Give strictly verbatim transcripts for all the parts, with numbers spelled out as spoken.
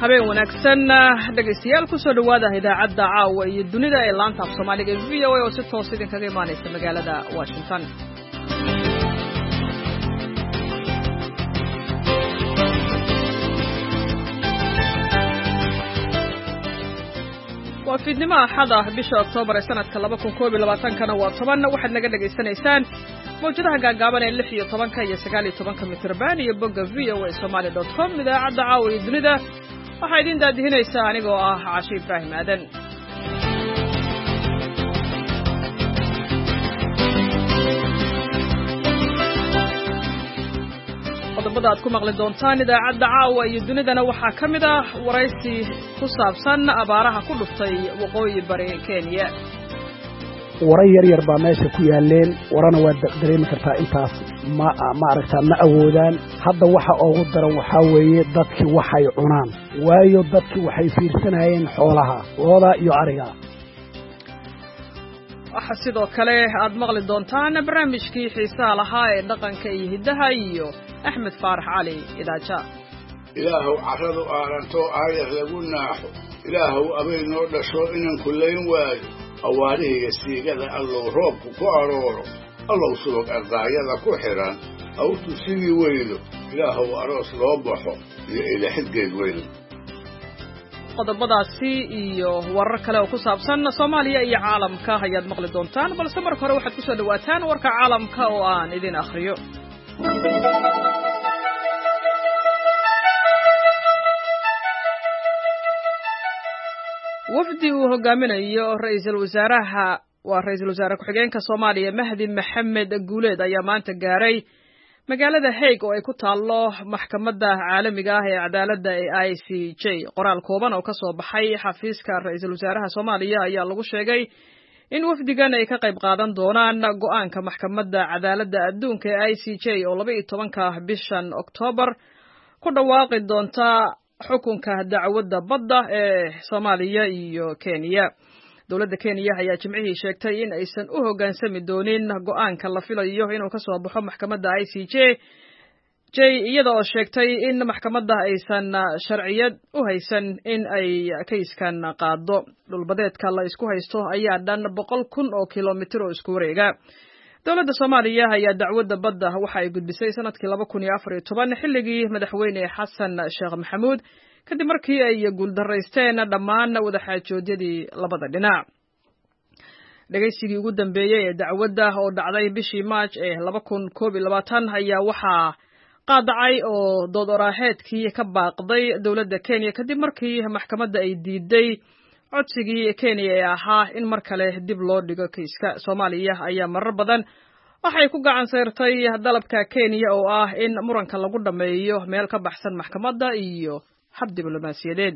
habeen wanaagsan dhageystayaal ku soo dhawaada idaacadda caawa iyo dunida ee laanta af Soomaaliga V O A oo si toos idin kaga imaanaysa magaalada Washington. waa fiidnimo axada bisha Oktoobar ee sanadka laba kun koob iyo labaatan kana waa toban waxaad naga dhageysanaysaan mawjadaha gaagaaban ee lix iyo tobanka iyo sagaal iyo tobanka mitirban iyo bogga v o a somali dot com idaacadda caawa iyo dunida waxaa idin daadihinaysaa anigoo ah Caashi Ibraahim Aadan. qodobada aad ku maqli doontaan idaacadda caawa iyo dunidana waxaa ka mid ah waraysi ku saabsan abaaraha ku dhuftay waqooyi bari Kenya. waray yar yar baa meesha ku yaaleen warana waa dareemi kartaa intaas ma ma aragtaa ma awoodaan hadda waxa ugu daran waxa weeye dadkii waxay cunaan waayo dadkii waxay fiirsanayeen xoolaha looda iyo ariga. waxa sidoo kale aad maqli doontaan barnaamijkii xiisaha lahaa ee dhaqanka iyo hidaha iyo Axmed Faarax Cali Idaaja. ilaahu carradu aaranto aayad lagu naaxo ilaahu abay noo dhasho inaan kullayn waayo awaarihiga siigada allow roobku ku arooro allow subag ardaayada ku xiran awtu sidii weydo ilaahu aroos loo baxo iyo ilaahidgeed weydo. qodobadaasi iyo warar kale oo ku saabsan Soomaaliya iyo caalamka ayaad maqli doontaan balse marka hore waxaad ku soo dhawaataan warka caalamka oo aan idin akhriyo. wafdi uu hogaaminayo ra'iisul wasaaraha waa ra'iisul wasaare ku-xigeenka Soomaaliya Mahdi Maxamed Guuleed ayaa maanta gaaray magaalada Hague oo ay ku taalo maxkamadda caalamiga ah ee cadaaladda ee I C J. qoraal kooban oo ka soo baxay xafiiska ra'iisul wasaaraha Soomaaliya ayaa lagu sheegay in wafdigan ay ka qayb qaadan doonaan go'aanka maxkamadda cadaaladda adduunka ee I C J oo laba iyo tobanka bishan Oktoobar ku dhawaaqi doonta xukunka dacwadda badda ee Soomaaliya iyo Kenya. dawladda Kenya ayaa jimcihii sheegtay in aysan u hoggaansami doonin go'aanka la filayo inuu ka soo baxo maxkamadda I C J J iyada oo sheegtay in maxkamadda aysan sharciyad u haysan in ay kayskan qaado. dhulbadeedka la isku haysto ayaa dhan boqol kun oo kiiloomitir oo isku wareega. dawladda Soomaaliya ayaa dacwadda badda waxa ay gudbisay sanadkii laba kun iyo afar iyo toban xilligii madaxweyne Xasan Sheekh Maxamuud kadib markii ay guuldaraysteen dhammaan wadaxaajoodyadii labada dhinac. dhageysigii ugu dambeeyay ee dacwadda oo dhacday bishii March ee laba kun koob iyo labaatan ayaa waxaa qaadacay oo dood oraaheedkii ka baaqday dawladda Kenya kadib markii maxkamadda ay diiday codsigii Kenya ee ahaa in mar kale dib loo dhigo kiiska. Soomaaliya ayaa marar badan waxay ku gacan sayrtay dalabka Kenya oo ah in muranka lagu dhameeyo meel ka baxsan maxkamadda iyo hab diblomaasiyadeed.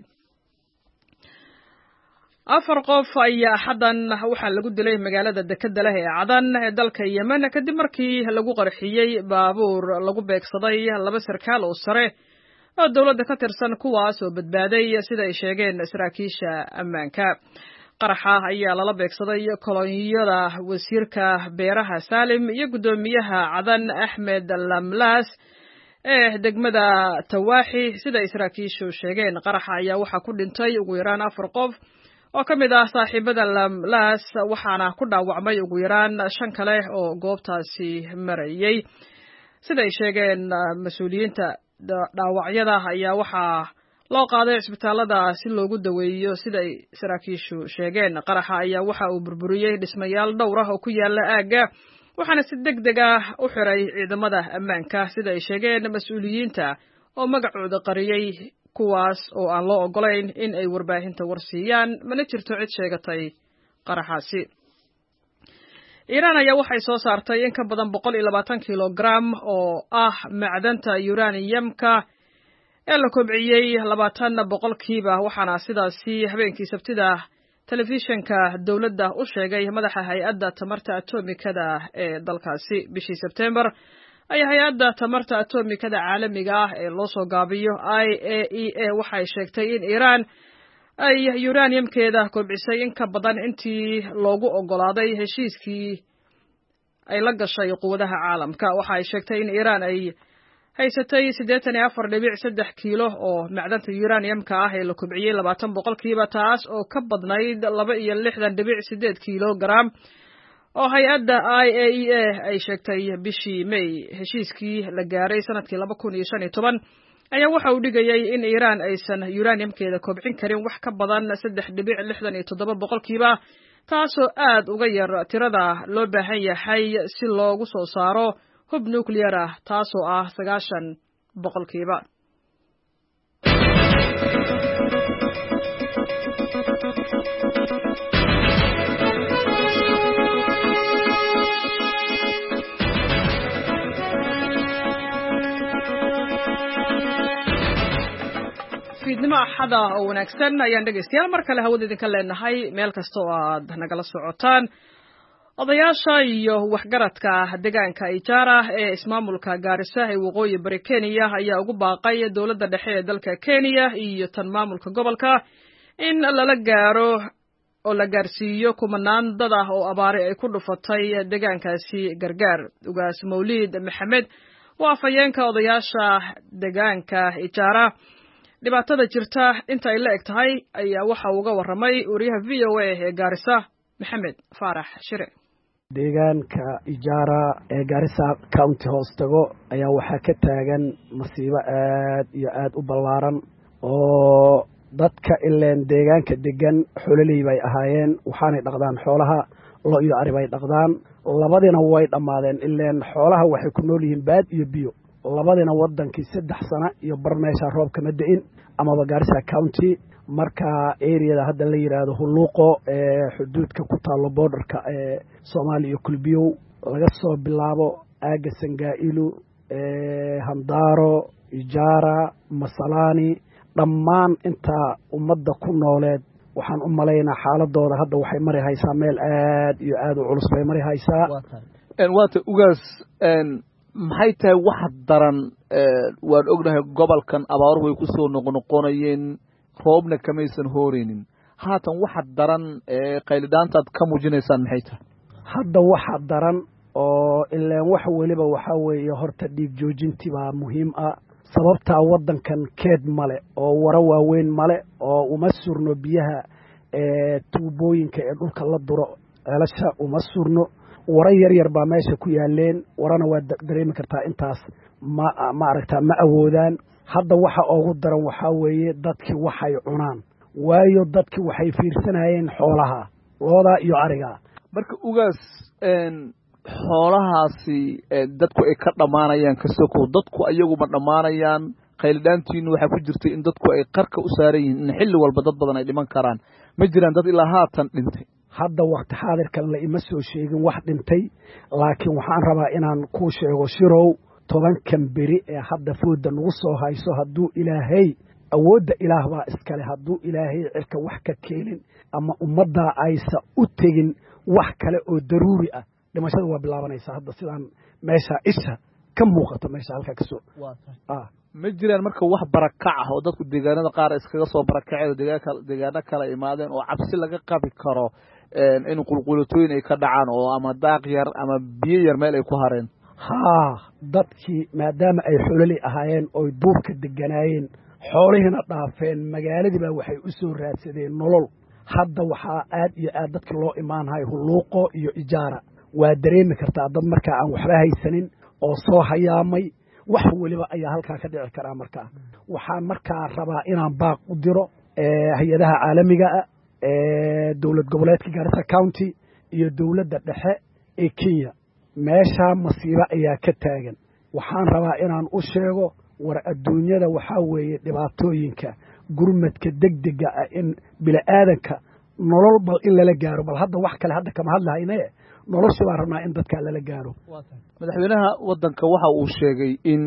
afar qof ayaa xadan waxaa lagu dilay magaalada dekedda leh ee Cadan ee dalka Yemen kadib markii lagu qarxiyay baabuur lagu beegsaday laba sarkaal oo sare oo dawladda ka tirsan kuwaas oo badbaaday sida ay sheegeen saraakiisha ammaanka. qaraxa ayaa lala beegsaday kolonyada wasiirka beeraha Salim iyo gudoomiyaha Cadan Ahmed Lamlas ee degmada Tawaaxi sida ay saraakiishu sheegeen. qaraxa ayaa waxa ku dhintay ugu yaraan afar qof oo ka mid ah saaxiibada Lamlas waxaana ku dhaawacmay ugu yaraan shan kale oo goobtaasi marayay sida ay sheegeen mas'uuliyiinta. dhaawacyada ayaa waxaa loo qaaday isbitaalada si loogu daweeyo sida ay saraakiishu sheegeen. qaraxa ayaa waxa uu burburiyay dhismayaal dhowr ah oo ku yaala aagga waxaana si degdeg ah u xiray ciidamada ammaanka sida ay sheegeen mas'uuliyiinta oo magacooda qariyay kuwaas oo aan loo ogolayn in ay warbaahinta warsiiyaan mana jirto cid sheegatay qaraxaasi. Iiraan ayaa waxay soo saartay in ka badan boqol iyo labaatan kilogram oo ah macdanta uraniumka ee la kobciyey labaatan boqolkiiba waxaana sidaasi habeenkii Sabtida telefishinka dawladda u sheegay madaxa hay'adda tamarta atomikada ee dalkaasi. bishii September ayaa hay'adda tamarta atomikada caalamiga ah ee loo soo gaabiyo I A E A waxay sheegtay in Iiraan ay uraniumkeeda kobcisay in ka badan intii loogu ogolaaday heshiiskii ay la gashay quwadaha caalamka. waxa ay sheegtay in Iiraan ay haysatay siddeetan iyo afar dhibic saddex kiilo oo macdanta uraniumka ah ee la kobciyey labaatan boqolkiiba taas oo ka badnayd laba iyo lixdan dhibic siddeed kiilo garam oo hay-adda I A E A ay sheegtay bishii May. Heshiiskii la gaaray sanadkii laba kun iyo shan iyo toban ayaa waxa uu dhigayay in Iiraan aysan uraniumkeeda kobcin karin wax ka badan saddex dhibic lixdan iyo toddoba boqolkiiba taasoo aad uga yar tirada loo baahan yahay si loogu soo saaro hub nuclear ah taasoo ah sagaashan boqolkiiba. fiidnimo axada oo wanaagsan ayaan dhegaystayaal mar kale hawada idinka leenahay meel kasta oo aad nagala socotaan. odayaasha iyo waxgaradka deegaanka Ijara ee ismaamulka Gaarisa ee waqooyi bari Kenya ayaa ugu baaqay dawladda dhexe ee dalka Kenya iyo tan maamulka gobolka in lala gaaro oo la gaarsiiyo kumanaan dad ah oo abaare ay ku dhufatay deegaankaasi gargaar. Ugaas Mawlid Maxamed waa afayeenka odayaasha deegaanka Ijara. dhibaatada jirta inta ay la eg tahay ayaa waxa uga waramay wariyaha V O A ee Gaarisa Maxamed Faarax Shire. deegaanka Ijara ee Gaarisa County hoostago ayaa waxaa ka taagan masiibo aad iyo aad u ballaaran oo dadka ileen deegaanka degan xoololey bay ahaayeen waxaanay dhaqdaan xoolaha lo iyo ari bay dhaqdaan labadina way dhamaadeen ileen xoolaha waxay ku nool yihiin baad iyo biyo labadina wadankii saddex sano iyo bar meesha roob kama da'in amaba Gaarisa County marka area hadda la yiraahdo Huluuqo ee xuduudka ku taalo borderka ee Soomaaliya iyo Kulbiyo laga soo bilaabo aaga Sangailu ee Handaro Ijara Masalani dhammaan inta ummadda ku nooleed waxaan u maleynaa xaaladooda hadda waxay mari haysaa meel aad iyo aad u culus bay mari haysaa. een waata ugaas een maxay tahay wax daran waan ognahay gobolkan abaar way ku soo noqnoqonayeen roobna kamaysan hooreenin haatan waxa daran ee qaylidaantaad ka muujinaysaan maxay tahay hadda waxa daran oo ilaan wax waliba waxa weeye horta dhiig joojintii baa muhiim ah sababta wadankan keed male oo wara waaweyn male oo uma surno biyaha ee tuubooyinka ee dhulka la duro ceelasha uma surno wara yar yar baa meesha ku yaaleen warana waa dareemi kartaa intaas ma ma aragtaa ma awoodaan hadda waxa ugu daran waxa weeye dadkii waxay cunaan waayo dadkii waxay fiirsanayeen xoolaha looda iyo ariga marka ugaas een xoolahaasi dadku ay ka dhamaanayaan ka soo koob dadku ayagu ma dhamaanayaan qaylidaantiinu waxa ku jirtay in dadku ay qarka u saarayeen in xilli walba dad badan ay dhiman karaan ma jiraan dad ilaa haatan dhintay hadda waqti xaadirkan la ima soo sheegin wax dhintay laakiin waxaan rabaa inaan ku sheego shirow tobankan beri ee hadda fooda nagu soo hayso hadduu ilaahay awoodda ilaah baa iskale hadduu ilaahay cirka wax ka keenin ama ummadda aysa u tegin wax kale oo daruuri ah dhimashada waa bilaabanaysaa hadda sidaan meesha isha ka muuqato meesha halka ka soo ah ma jiraan marka wax barakac ah oo dadku deegaanada qaar iskaga soo barakacay deegaanka deegaano kala imaadeen oo cabsi laga qabi karo in qulqulatooyin ay ka dhacaan oo ama daaq yar ama biyo yar meel ay ku hareen haa dadkii maadaama ay xoololey ahaayeen oo duurka deganaayeen xoolihina dhaafeen magaaladii baa waxay u soo raadsadeen nolol hadda waxaa aad iyo aad dadka loo imaanahay Huluuqo iyo Ijara waa dareemi kartaa dad markaa aan waxba haysanin oo soo hayaamay wax waliba ayaa halkaa ka dhici karaa markaa waxaan markaa rabaa inaan baaq u diro hay-adaha caalamiga ah ee dowlad goboleedka Gaarisa County iyo dowladda dhexe ee Kenya meesha masiibo ayaa ka taagan waxaan rabaa inaan u sheego war adduunyada waxa weeye dhibaatooyinka gurmadka degdega ah in bila aadanka nolol bal in lala gaaro bal hadda wax kale hadda kama hadlahaynee nolosha baan rabnaa in dadka lala gaaro madaxweynaha wadanka waxa uu sheegay in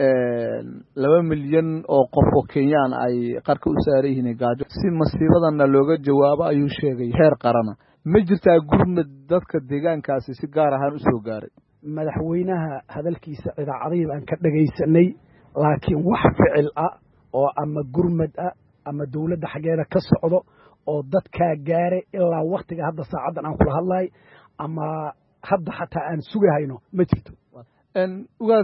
laba milyan oo qof oo Kenyaan ay qarka u saarayeen gaajo si masiibadana looga jawaabo ayuu sheegay heer qarana ma jirtaa gurmad dadka deegaankaasi si gaar ahaan u soo gaaray madaxweynaha hadalkiisa idaacadii baan ka dhagaysanay laakiin wax ficil ah oo ama gurmad ah ama dawladda xageeda ka socdo oo dadka gaaray ilaa waqtiga hadda saacadan aan kula hadlay ama hadda xataa aan sugahayno ma jirto een ugaas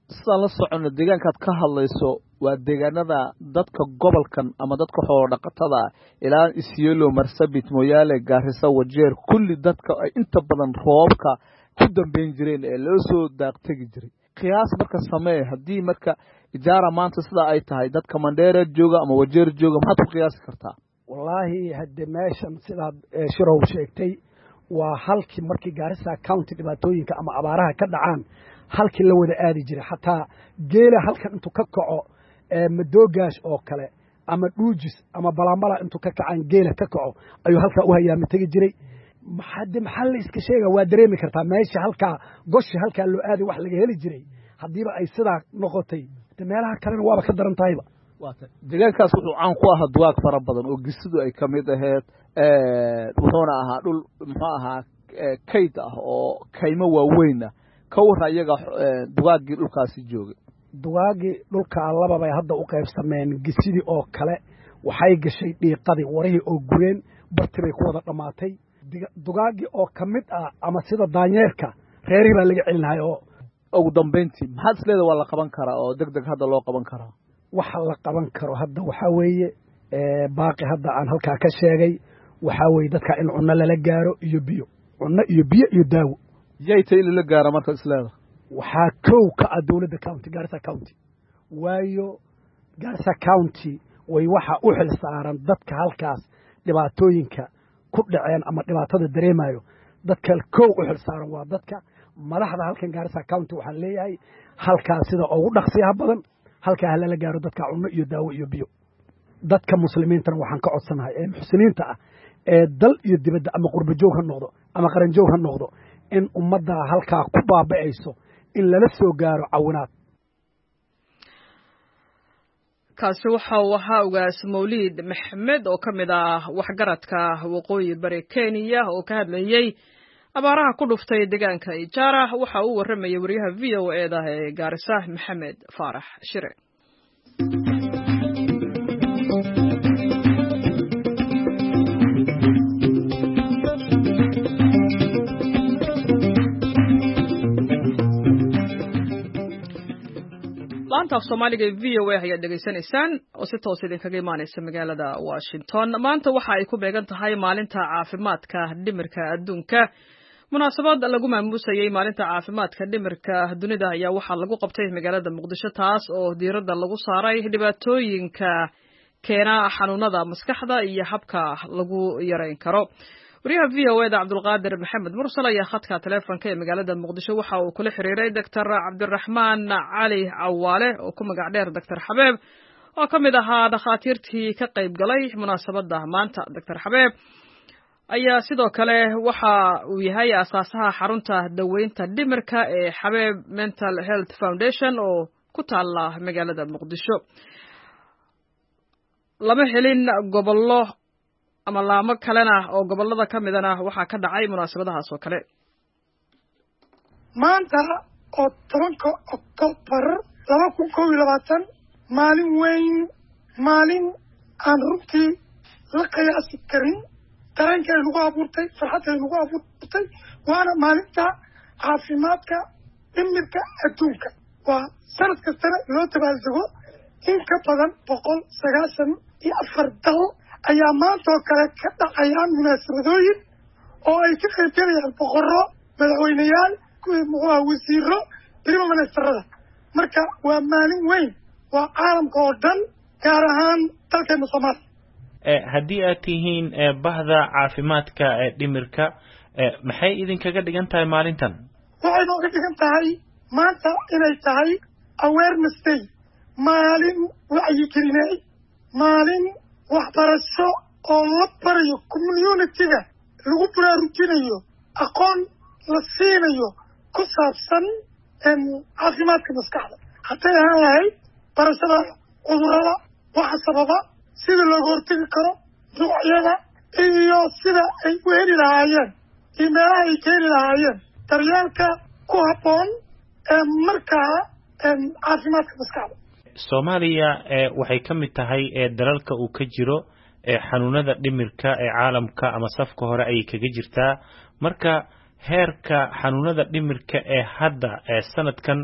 sidaan la socono deegaankaad ka hadlayso waa deegaanada dadka gobolkan ama dadka xoolo dhaqatada ilaa Isiolo Marsabit Moyale Garissa Wajeer kulli dadka ay inta badan roobka ku dambeyn jireen ee loo soo daaqtagi jiray qiyaas marka samee hadii marka ijaara maanta sida ay tahay dadka Mandera jooga ama Wajeer jooga maxaad ku qiyaasi kartaa wallahi hadda meeshan sida shirow sheegtay waa halkii markii Garissa County dhibaatooyinka ama abaaraha ka dhacaan halkii la wada aadi jiray xataa geela halkan intuu ka kaco ee madoogaas oo kale ama dhuujis ama balambala intuu ka kacaan geela ka kaco ayuu halka u hayaami tagi jiray maxad maxal iska sheega waa dareemi kartaa meesha halka goshi halka loo aadi wax laga heli jiray hadiiba ay sida noqotay meelaha kalena waaba ka daran tahayba waata deegaankaas wuxuu caan ku ahaa duwaag fara badan oo gisidu ay kamid ahayd ee wuxuuna ahaa dhul muxuu ahaa kayd ah oo kaymo waaweyn ah ka war iyaga duwaagii dhulkaasi joogay duwaagii dhulka laba bay hadda u qaybsameen gisidii oo kale waxay gashay dhiiqadii warihii oo gureen bartibay ku wada dhamaatay dugaagii oo kamid ah ama sida daanyeerka reeri baa laga celinahay oo ugu dambeyntii maxaad isleedahay waa la qaban karaa oo degdeg hadda loo qaban karaa waxa la qaban karo hadda waxa weeye ee baaqi hadda aan halka ka sheegay waxa weeye dadka in cunno la gaaro iyo biyo cunno iyo biyo iyo daawo yaytay in la gaaro marka isleedahay waxa kow ka ah dawladda county Garissa County waayo Garissa County way waxa u xil saaran dadka halkaas dhibaatooyinka ku dhaceen ama dhibaatada dareemayo dadka kow u xil saaran waa dadka madaxda halkan Garissa County waxa leeyahay halkaas sida ugu dhaqsiyaha badan halka hal la gaaro dadka cunno iyo daawo iyo biyo dadka muslimiinta waxaan ka codsanahay ee muslimiinta ah ee dal iyo dibadda ama qurba joog ha noqdo ama qaran joog ha noqdo in ummadda halka ku baaba'ayso in lala soo gaaro cawinaad kaasi waxa uu ahaa ugaas Mawlid Maxamed oo kamid ah waxgaradka waqooyi bari Kenya oo ka hadlayay abaaraha ku dhuftay deegaanka Ijara waxa uu waramayay wariyaha V O A da ee Garissa Maxamed Faarax Shire maanta Soomaaliga V O A ayaa dhageysanaysaan oo si toos idin kaga imaanaysa magaalada Washington maanta waxa ay ku beegan tahay maalinta caafimaadka dhimirka adduunka munaasabad lagu maamusayay maalinta caafimaadka dhimirka dunida ayaa waxa lagu qabtay magaalada Muqdisho taas oo diiradda lagu saaray dhibaatooyinka keena xanuunada maskaxda iyo habka lagu yareyn karo wariyaha V O A da Cabdulqaadir Maxamed Mursal ayaa khadka telefoonka ee magaalada Muqdisho waxa uu kula xiriiray Doctor Cabdiraxmaan Cali Awaale oo ku magac dheer Doctor Xabeeb oo kamid ahaa dhakhaatiirtii ka qayb galay munaasabada maanta Doctor Xabeeb ayaa sidoo kale waxa uu yahay asaasaha xarunta daweynta dhimirka ee Xabeeb Mental Health Foundation oo ku taala magaalada Muqdisho lama helin gobollo ama laamo kalena oo gobolada kamidana waxa ka dhacay munaasabadahaas oo kale maanta oo tobanka Oktoobar laba kun kow iyo labaatan maalin weyn maalin aan runtii la qiyaasi karin dareenkay lagu abuurtay farxadday lagu abuurtay waana maalinta caafimaadka dhimirka adduunka waa sanad kastana loo dabaaldego in ka badan boqol sagaashan iyo afar dal ayaa maanta oo kale ka dhacayaan munaasabadooyin oo ay ka qayb galayaan boqorro madaxweyneyaal muxuuha wasiiro prime ministerada marka waa maalin weyn waa caalamka oo dhan gaar ahaan dalkeena Soomaaliya haddii aad tihiin bahda caafimaadka ee dhimirka maxay idinkaga dhigan tahay maalintan waxay nooga dhigan tahay maanta inay tahay awareness day maalin wacyigelinay maalin waxbarasho oo la barayo community-ga lagu baraarujinayo aqoon la siinayo ku saabsan caafimaadka maskaxda hadday ahaan lahayd barashada cudurrada waxa sababa sida looga hortegi karo noocyada iyo sida ay u heli lahaayeen iyo meelaha ay ka heli lahaayeen daryeelka ku habboon ee markaa caafimaadka maskaxda Soomaaliya waxay ka mid tahay dalalka uu ka jiro xanuunada dhimirka ee caalamka ama safka hore ay kaga jirtaa marka heerka xanuunada dhimirka ee hadda sanadkan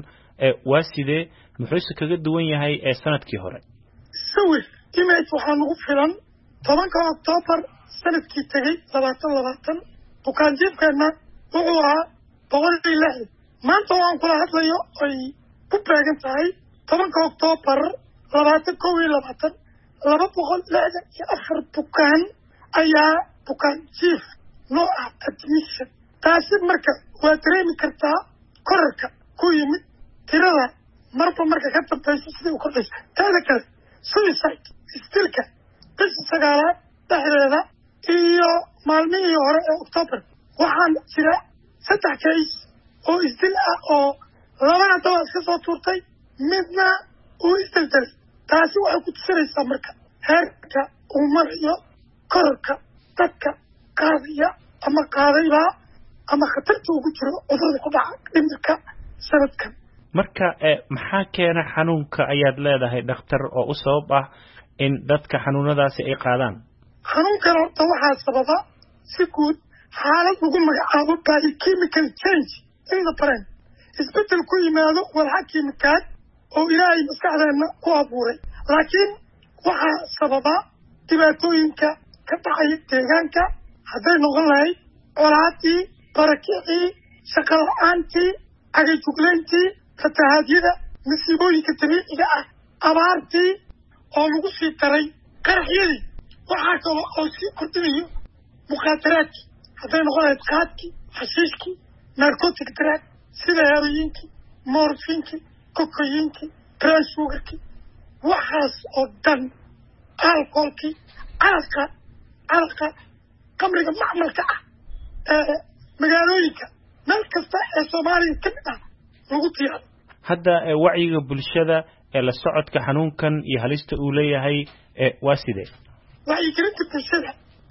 waa sidee muxuuse kaga duwan yahay ee sanadkii hore sawir image waxaa nagu filan tobanka Oktoobar sanadkii tegey labaatan labaatan bukaanjiifkeena wuxuu ahaa boqol iyo lix maanta waan kula hadlayo ay ku beegan tahay tobanka Oktoobar labaatan kow iyo labaatan laba boqol lixdan iyo afar bukaan ayaa bukaanjiif noo ah admission taasi marka waa dareemi kartaa korarka ku yimid tirada marba marka ka dambaysa sidii u kordhaysa taada kale suicide istilka bisha sagaalaad dhexdeeda iyo maalmihii hore ee Oktoobar waxaan jira saddex case oo isdil ah oo labana dawa iska soo tuurtay midna uu isdilday taasi waxay ku tusinaysaa marka heerka uu marayo korarka dadka qaadaya ama qaadayba ama khatarta ugu jiro cudurada ku dhaca dhimirka sanadkan marka maxaa keena xanuunka ayaad leedahay dhakhtar oo u sabab ah in dadka xanuunadaasi ay qaadaan xanuunkan horta waxaa sababa si guud xaalad lagu magacaabo biochemical change in the brain isbedel ku yimaado walxa kiimikaad oo ilaahay maskaxdeena ku abuuray laakiin waxaa sababa dhibaatooyinka ka dhacaya deegaanka hadday noqon lahayd colaadii barakicii shaqo la-aantii cagajuglayntii fatahaadyada masiibooyinka dabiiciga ah abaartii oo lagu sii daray qaraxyadii waxaa kale oo sii kordhinayo mukhaadaraadkii hadday noqon lahayd qaadkii xashiishkii narcotic drug sida heroyiinkii morfiinkii kokoyiinkii brown sugarkii waxaas oo dhan alcoholkii calaqa calaqa qamriga macmalka ah ee magaalooyinka meel kasta ee soomaaliya ka mid ah lagu tiyaado hadda wacyiga bulshada ee la socodka xanuunkan iyo halista uu leeyahay waa sidee wacyigelinta bulshada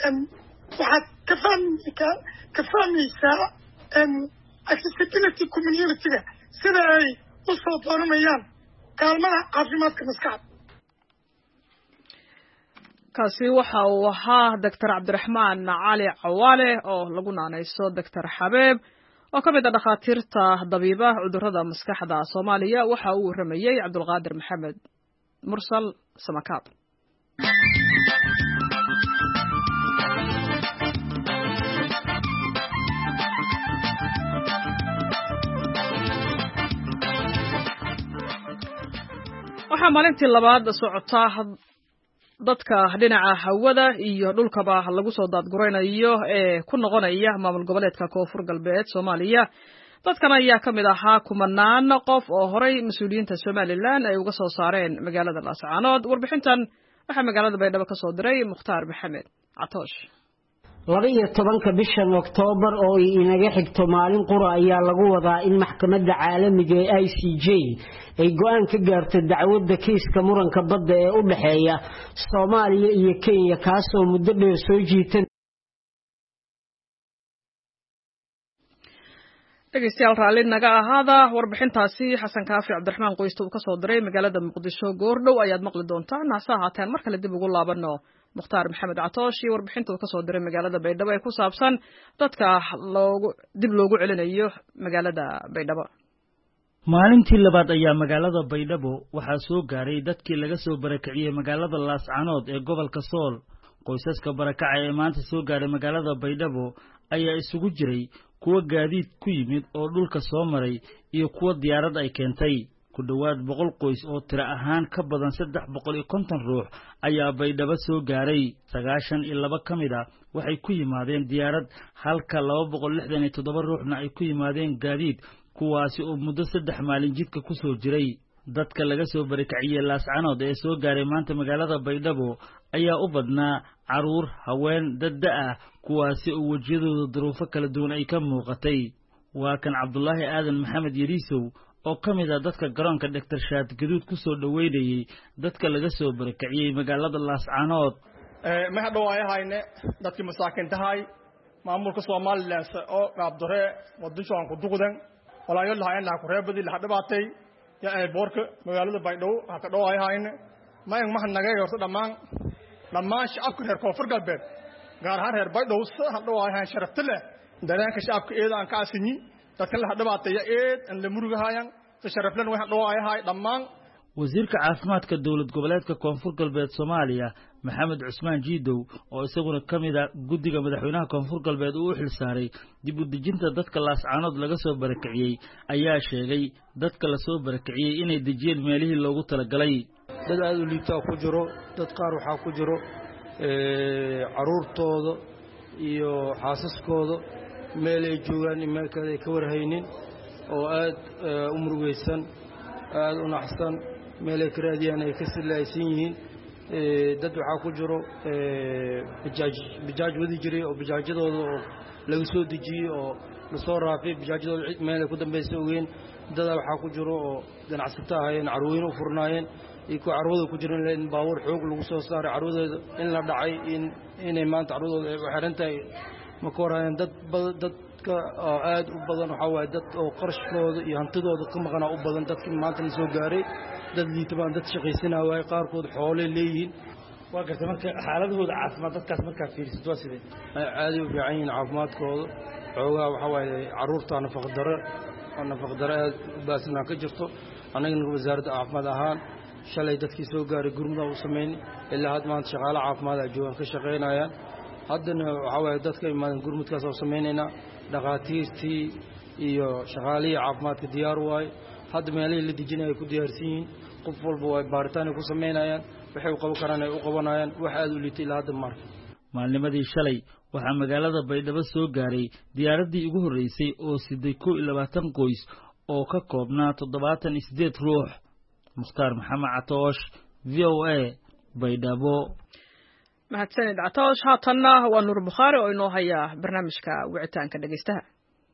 waxaad ka fahmaysaa ka fahmaysaa accessibility community-ga sida ay u soo dooranayaan kaalmada caafimaadka maskaxda kaasi waxa uu ahaa doctor cabdiraxmaan cali cawaale oo lagu naanayso doctor xabeeb oo ka mid ah dhakhaatiirta dabiiba cudurrada maskaxda Soomaaliya waxa uu waramayay Cabdulqaadir Maxamed Mursal Samakaab waxa maalintii labaad socota dadka dhinaca hawada iyo dhulkaba lagu soo daadguraynayo ee ku noqonaya maamul goboleedka Koonfur Galbeed Soomaaliya dadkan ayaa kamid ahaa kumanaan qof oo horay mas'uuliyiinta Soomaaliland ay uga soo saareen magaalada Laascaanood warbixintan waxa magaalada Baydhabo ka soo diray Mukhtaar Maxamed Catoosh laba iyo tobanka bishan Oktoobar oo inaga xigto maalin qura ayaa lagu wadaa in maxkamadda caalamiga ee I C J ay go'aan ka gaarto dacwadda kiiska muranka badda ee u dhaxeeya Soomaaliya iyo Kenya kaas oo muddo dheer soo jiitay dhegeystayaal raalli naga ahaada warbixintaasi Xasan Kaafi Cabdiraxmaan Qoysto uu ka soo diray magaalada Muqdisho goordhow ayaad maqli doontaan naasa haataan mar kale dib ugu laabano Mukhtaar Maxamed Catoosh iyo warbixinta uu ka soo diray magaalada Baydhabo ee ku saabsan dadka loogu dib loogu celinayo magaalada Baydhabo maalintii labaad ayaa magaalada Baydhabo waxaa soo gaaray dadkii laga soo barakaciyay magaalada Laascaanood ee gobolka Sool qoysaska barakacay ee maanta soo gaaray magaalada Baydhabo ayaa isugu jiray kuwa gaadiid ku yimid oo dhulka soo maray iyo kuwa diyaarad ay keentay ku dhawaad boqol qoys oo tiro ahaan ka badan saddex boqol iyo konton ruux ayaa Baydhabo soo gaaray sagaashan iyo laba kamid ah waxay ku yimaadeen diyaarad halka laba boqol lixdan iyo toddoba ruuxna ay ku yimaadeen gaadiid kuwaasi oo muddo saddex maalin jidka ku soo jiray dadka laga soo barakaciyay Laascaanood ee soo gaaray maanta magaalada Baydhabo ayaa u badnaa caruur haween dad ah kuwaasi oo wajiyadooda duruufo kala duwan ay ka muuqatay waa kan Cabdullaahi Aadan Maxamed Yariisow oo kamid ah dadka garoonka Doctor Shaad Gaduud ku soo dhaweeyay dadka laga soo barakaciyay magaalada Laascaanood ee ma dhawaayahayne dadkii masaakiinta hay maamulka Soomaaliland oo qaabdore wadashan ku duqdan walaayo lahayn la ku reebadi la dhabaatay ya ay boorka magaalada Baydhabo ha ka dhawaayahayne ma in ma naga yorto dhamaan dhamaan shacabka reer Koonfur Galbeed gaar ahaan reer Baydhabo ha dhawaayahan sharafta leh dareenka shacabka eeda aan ka asini dadka la dhabaatay eed aan la murugahayan tasharraflan waxaan dhoo ayahay dhammaan wasiirka caafimaadka dowlad goboleedka koonfur galbeed Soomaaliya Maxamed Cusmaan Jiidow oo isaguna kamid ah guddiga madaxweynaha koonfur galbeed uu xil saaray dib u dejinta dadka laascaanood laga soo barakiciyay ayaa sheegay dadka la soo barakiciyay inay dejiyeen meelihii loogu talagalay dad aad u liita ku jiro dad qaar waxa ku jiro ee caruurtooda iyo xaasaskooda meel ay joogaan meel kale ay ka warhaynin oo aad u murugaysan aad u naxsan meel ay karaadiyaan ay ka silaysan yihiin ee dad waxa ku jiro ee bijaaj bijaaj wadi jiray oo bijaajadooda oo laga soo dejiyay oo la soo raafay bijaajadooda meel ay ku dambeysay ogeen dad waxa ku jiro oo ganacsato ahayeen carwooyin u furnaayeen iyo carwada ku jireen in baawar xoog lagu soo saaray carwadooda in la dhacay in inay maanta carwadooda ay xirantay ma koorayeen dad dadka aad u badan waxa way dad oo qarashkooda iyo hantidooda ka maqana u badan dadkii maanta la soo gaaray dad liitabaan dad shaqaysanaa way qaarkood xoolo leeyihiin waa gartay marka xaaladooda caafimaad dadkaas marka fiirsato waa sidee aad u fiican yihiin caafimaadkooda xoogaa waxa way caruurta nafaqo daro nafaqo daro aad u baasnaa ka jirto anagana wasaaradda caafimaad ahaan shalay dadkii soo gaaray gurmada u sameeyay ilaa had maanta shaqaale caafimaad ay joogan ka shaqeynayaan haddana waxa way dadka imaan gurmudkaas oo sameynayna dhaqaatiirtii iyo shaqaalihii caafimaadka diyaar waay hadda meelihii la dejinay ku diyaarsan yihiin qof walba way baaritaan ku sameynayaan waxay u qaban karaan ay u qabanayaan wax aad u liitay ilaa hadda marka maalnimadii shalay waxaa magaalada Baydhabo soo gaaray diyaaradii ugu horeysay oo siday kow iyo labaatan qoys oo ka koobnaa toddobaatan iyo siddeed ruux Mukhtaar Maxamed Catoosh V O A Baydhabo mahadsanid Catoosh haatanna waa Nuur Bukhaari oo inoo haya barnaamijka wicitaanka dhageystaha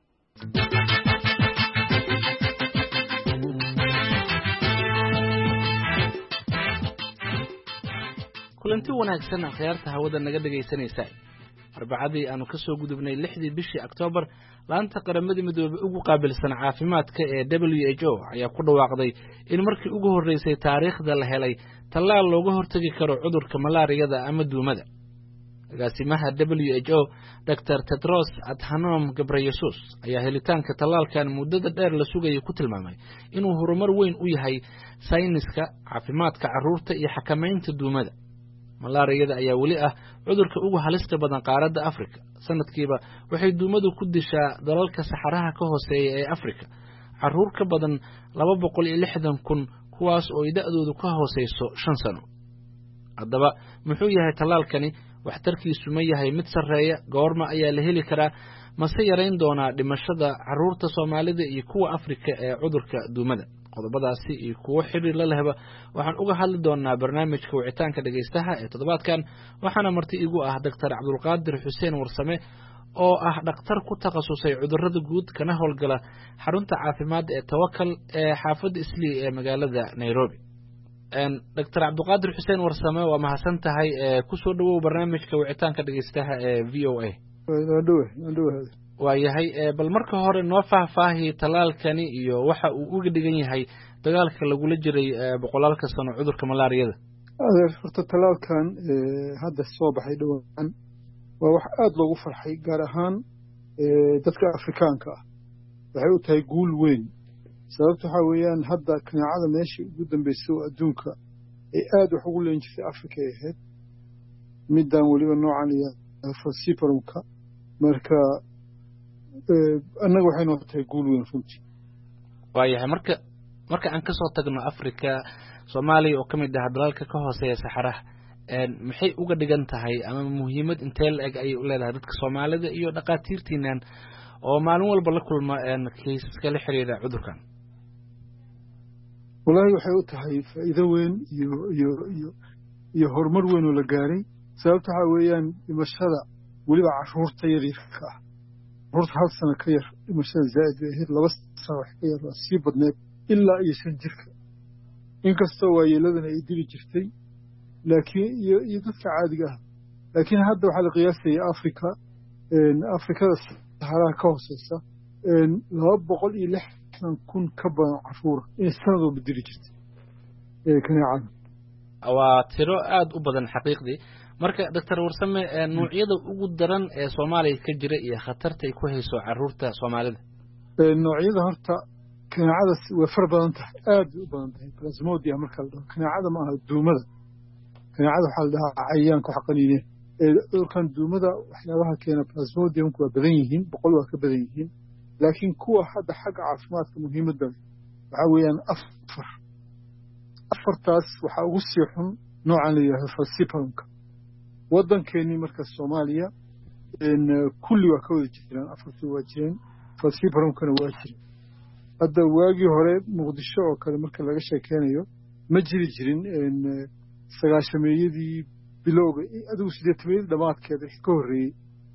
kulanti wanaagsan akhyaarta hawada naga dhageysanaysa arbacadii aanu ka soo gudubnay lixdii bishii Oktoobar laanta qaramada midoobay ugu qaabilsan caafimaadka ee W H O ayaa ku dhawaaqday in markii ugu horeysay taariikhda la helay tallaal looga hortagi karo cudurka malaariyada ama duumada agaasimaha W H O Doctor Tedros Adhanom Ghebreyesus ayaa helitaanka tallaalkan muddada dheer la sugayay ku tilmaamay inuu horumar weyn u yahay sayniska caafimaadka carruurta iyo xakamaynta duumada malaariyada ayaa weli ah cudurka ugu halista badan qaaradda Afrika sanadkiiba waxay duumadu ku dishaa dalalka saxaraha ka hooseeya ee Afrika carruur ka badan laba boqol iyo lixdan kun kuwaas oo ida'doodu ka hooseyso shan sano haddaba muxuu yahay tallaalkani waxtarkiisu ma yahay mid sareeya goorma ayaa la heli karaa mase yarayn doonaa dhimashada carruurta Soomaalida iyo kuwa Afrika ee cudurka duumada qodobadaasi iyo kuwa xiriir la lehba waxaan uga hadli doonaa barnaamijka wicitaanka dhageystaha ee toddobaadkan waxaana marti igu ah Doctor Cabdulqaadir Xuseen Warsame oo ah dhakhtar ku takhasusay cudurrada guud kana howlgala xarunta caafimaad ee Tawakal ee xaafadda Islii ee magaalada Nairobi een Doctor Cabdulqaadir Xuseen Warsame waa mahadsan tahay ee ku soo dhawow barnaamijka wicitaanka dhageystaha ee V O A waayahay bal marka hore noo faahfaahi talaalkani iyo waxa uu uga dhigan yahay dagaalka lagula jiray boqolaalka sano cudurka malaariyada adeer horta talaalkan hadda soo baxay dhawaan waa wax aad loogu farxay gaar ahaan dadka Afrikaanka ah waxay u tahay guul weyn sababtu waxa weeyaan hadda kanaacada meeshii ugu dambeysay oo adduunka ay aad wax ugu leen jirtay Afrika ay ahayd midaan weliba noocan iyo falciparum-ka marka annaga waxay noo tahay guul weyn runtii waayahay marka marka aan ka soo tagno Afrika Soomaaliya oo kamid ah dalalka ka hooseeya saxaraha een maxay uga dhigan tahay ama muhiimad intee la eg ay u leedahay dadka Soomaalida iyo dhaqaatiirtiinan oo maalin walba la kulma een kiisaska la xiriira cudurkan wallahi waxay u tahay faa'iido weyn iyo iyo iyo iyo horumar weyn oo la gaaray sababta waxa weeyaan dhimashada weliba carruurta yaryarka ah carruurta hal sano ka yar dhimashada zaa'id bay ahayd laba sano wax ka yar waa sii badneed ilaa iyo shan jirka inkastoo waayeeladana ay dili jirtay laakiin iyo iyo dadka caadiga ah laakiin hadda waxaa la qiyaasaya Afrika Afrikada saxaraha ka hooseysa laba boqol iyo lixdan kun ka badan carruur in sanadoo bedeli jirtay kanaacada waa tiro aad u badan xaqiiqdii marka Doctor Warsame noocyada ugu daran ee Soomaaliya ka jira iyo khatarta ay ku hayso carruurta Soomaalida noocyada horta kanaacadaas way far badan tahay aad u badan tahay plasmodia marka la dhaho kanaacada ma aha duumada kanaacada waxaa la dhahaa cayayaanka wax qaniine ee cudurkan duumada waxyaabaha keena plasmodiumku waa badan yihiin boqol waa ka badan yihiin laakiin kuwa hadda xagga caafimaadka muhiimadda waxaa weeyaan afar afartaas waxaa ugu sii xun noocan la yidhahdo falciparum-ka waddankeennii marka Soomaaliya kulli waa ka wada jiraan afartii waa jireen falciparum-kana waa jireen hadda waagii hore muqdisho oo kale marka laga sheekeynayo ma jiri jirin sagaashameeyadii bilowga adigu sideetameeyadii dhammaadkeeda wixii ka horreeyey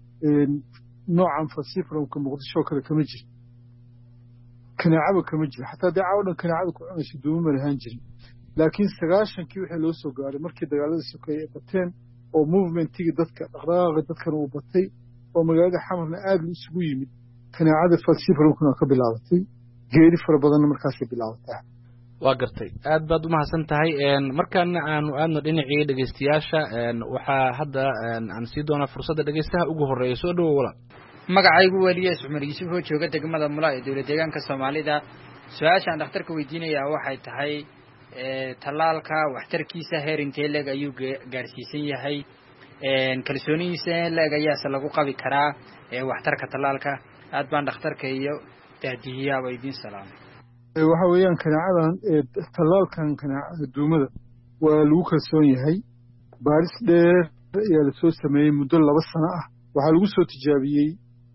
noocan falciparum-ka muqdisho oo kale kama jiro kanaacaba kama jiro xataa dee caawa dhan kanaacada ku cunayso duuma ma lahaan jirin laakiin sagaashankii wixii loo soo gaaray markii dagaaladii sokeeye ay bateen oo movementigii dadka dhaqdhaqaaqi dadkana uu batay oo magaalada xamarna aad la isugu yimid kanaacada falciparum-kana waa ka bilaabatay geeri fara badanna markaasay bilaabataa waa gartay aad baad u mahadsan tahay markaana aanu aadno dhinacii dhegeystayaasha waxaa hadda aan sii doonaa fursadda dhegeystaha ugu horreeya soo dhawow walaal magacaygu weliyees cumar yuusuf oo jooga degmada mula ee dowlad deegaanka soomaalida su-aashaan dhakhtarka weydiinayaa waxay tahay tallaalka waxtarkiisa heer intee leeg ayuu gaarsiisan yahay kalsoonihiisa leeg ayaase lagu qabi karaa waxtarka tallaalka aad baan dhakhtarka iyo daadihiyaaba idiin salaamay waxa weeyaan kanaacadan tallaalkan kanaacada duumada waa lagu kalsoon yahay baaris dheer ayaa lasoo sameeyey muddo laba sano ah waxaa lagu soo tijaabiyey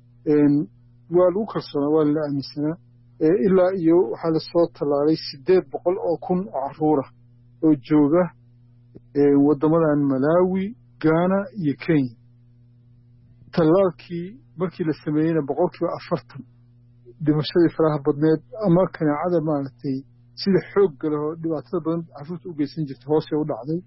waa lagu kalsoonaa waa la aaminsanaa ilaa iyo waxaa lasoo tallaalay siddeed boqol oo kun oo carruur ah oo jooga waddamadan Malawi Ghana iyo Kenya tallaalkii markii la sameeyeyna boqolkiiba afartan dhimashadii faraha badneed ama kanaacada maaragtay sida xoogga leh oo dhibaatada badan carruurta u geysan jirtay hoosee u dhacday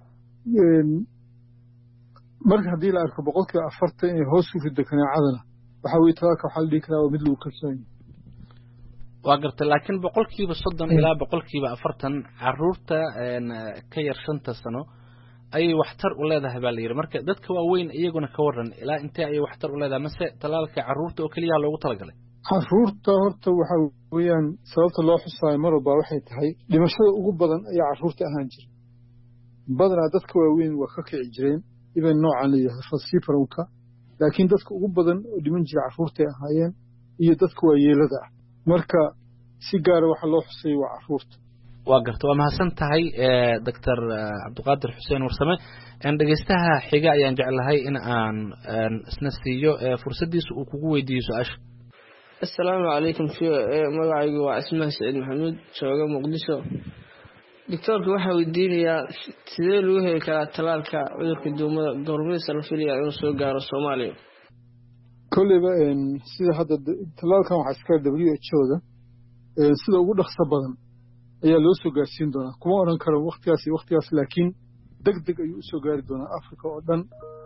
marka haddii la arko boqolkiiba afartan inay hoos u riddo kanaacadana waxaa weye tallaalka waxaa la dhihi karaa waa mid lagu kalsoon yahay waa gartay laakiin boqolkiiba soddon ilaa boqolkiiba afartan carruurta ka yar shanta sano ayay waxtar u leedahay baa la yidhi marka dadka waaweyn iyaguna ka waran ilaa intee ayay waxtar u leedahay mase tallaalka carruurta oo keliya loogu talagalay carruurta horta waxa weeyaan sababta loo xusaayo mar walba waxay tahay dhimashada ugu badan ayaa carruurta ahaan jira badanaa dadka waaweyn waa ka kici jireen iban noocan la yidhahdo falciparum-ka laakiin dadka ugu badan oo dhiman jira carruurtay ahaayeen iyo dadka waayeelada ah marka si gaara waxa loo xusay waa carruurta waa garta waa mahadsan tahay doctor cabdiqaadir xuseen warsame dhegeystaha xiga ayaan jeclahay in aan isna siiyo fursaddiisa uu kugu weydiiyo su-aasha assalaamu calaykum magacaygu waa cismaan saciid maxamuud jooga muqdisho doctoorka waxaa weydiinayaa sidee lagu heli karaa tallaalka cudurka duumada goormaysa la filaya inuu soo gaaro Soomaaliya kolleyba sida hadda tallaalkan waxaa iska W H O-da sida ugu dhaqso badan ayaa loo soo gaarsiin doonaa kuma odhan karo waktigaas iyo waktigaas laakiin deg deg ayuu usoo gaari doonaa Africa oo dhan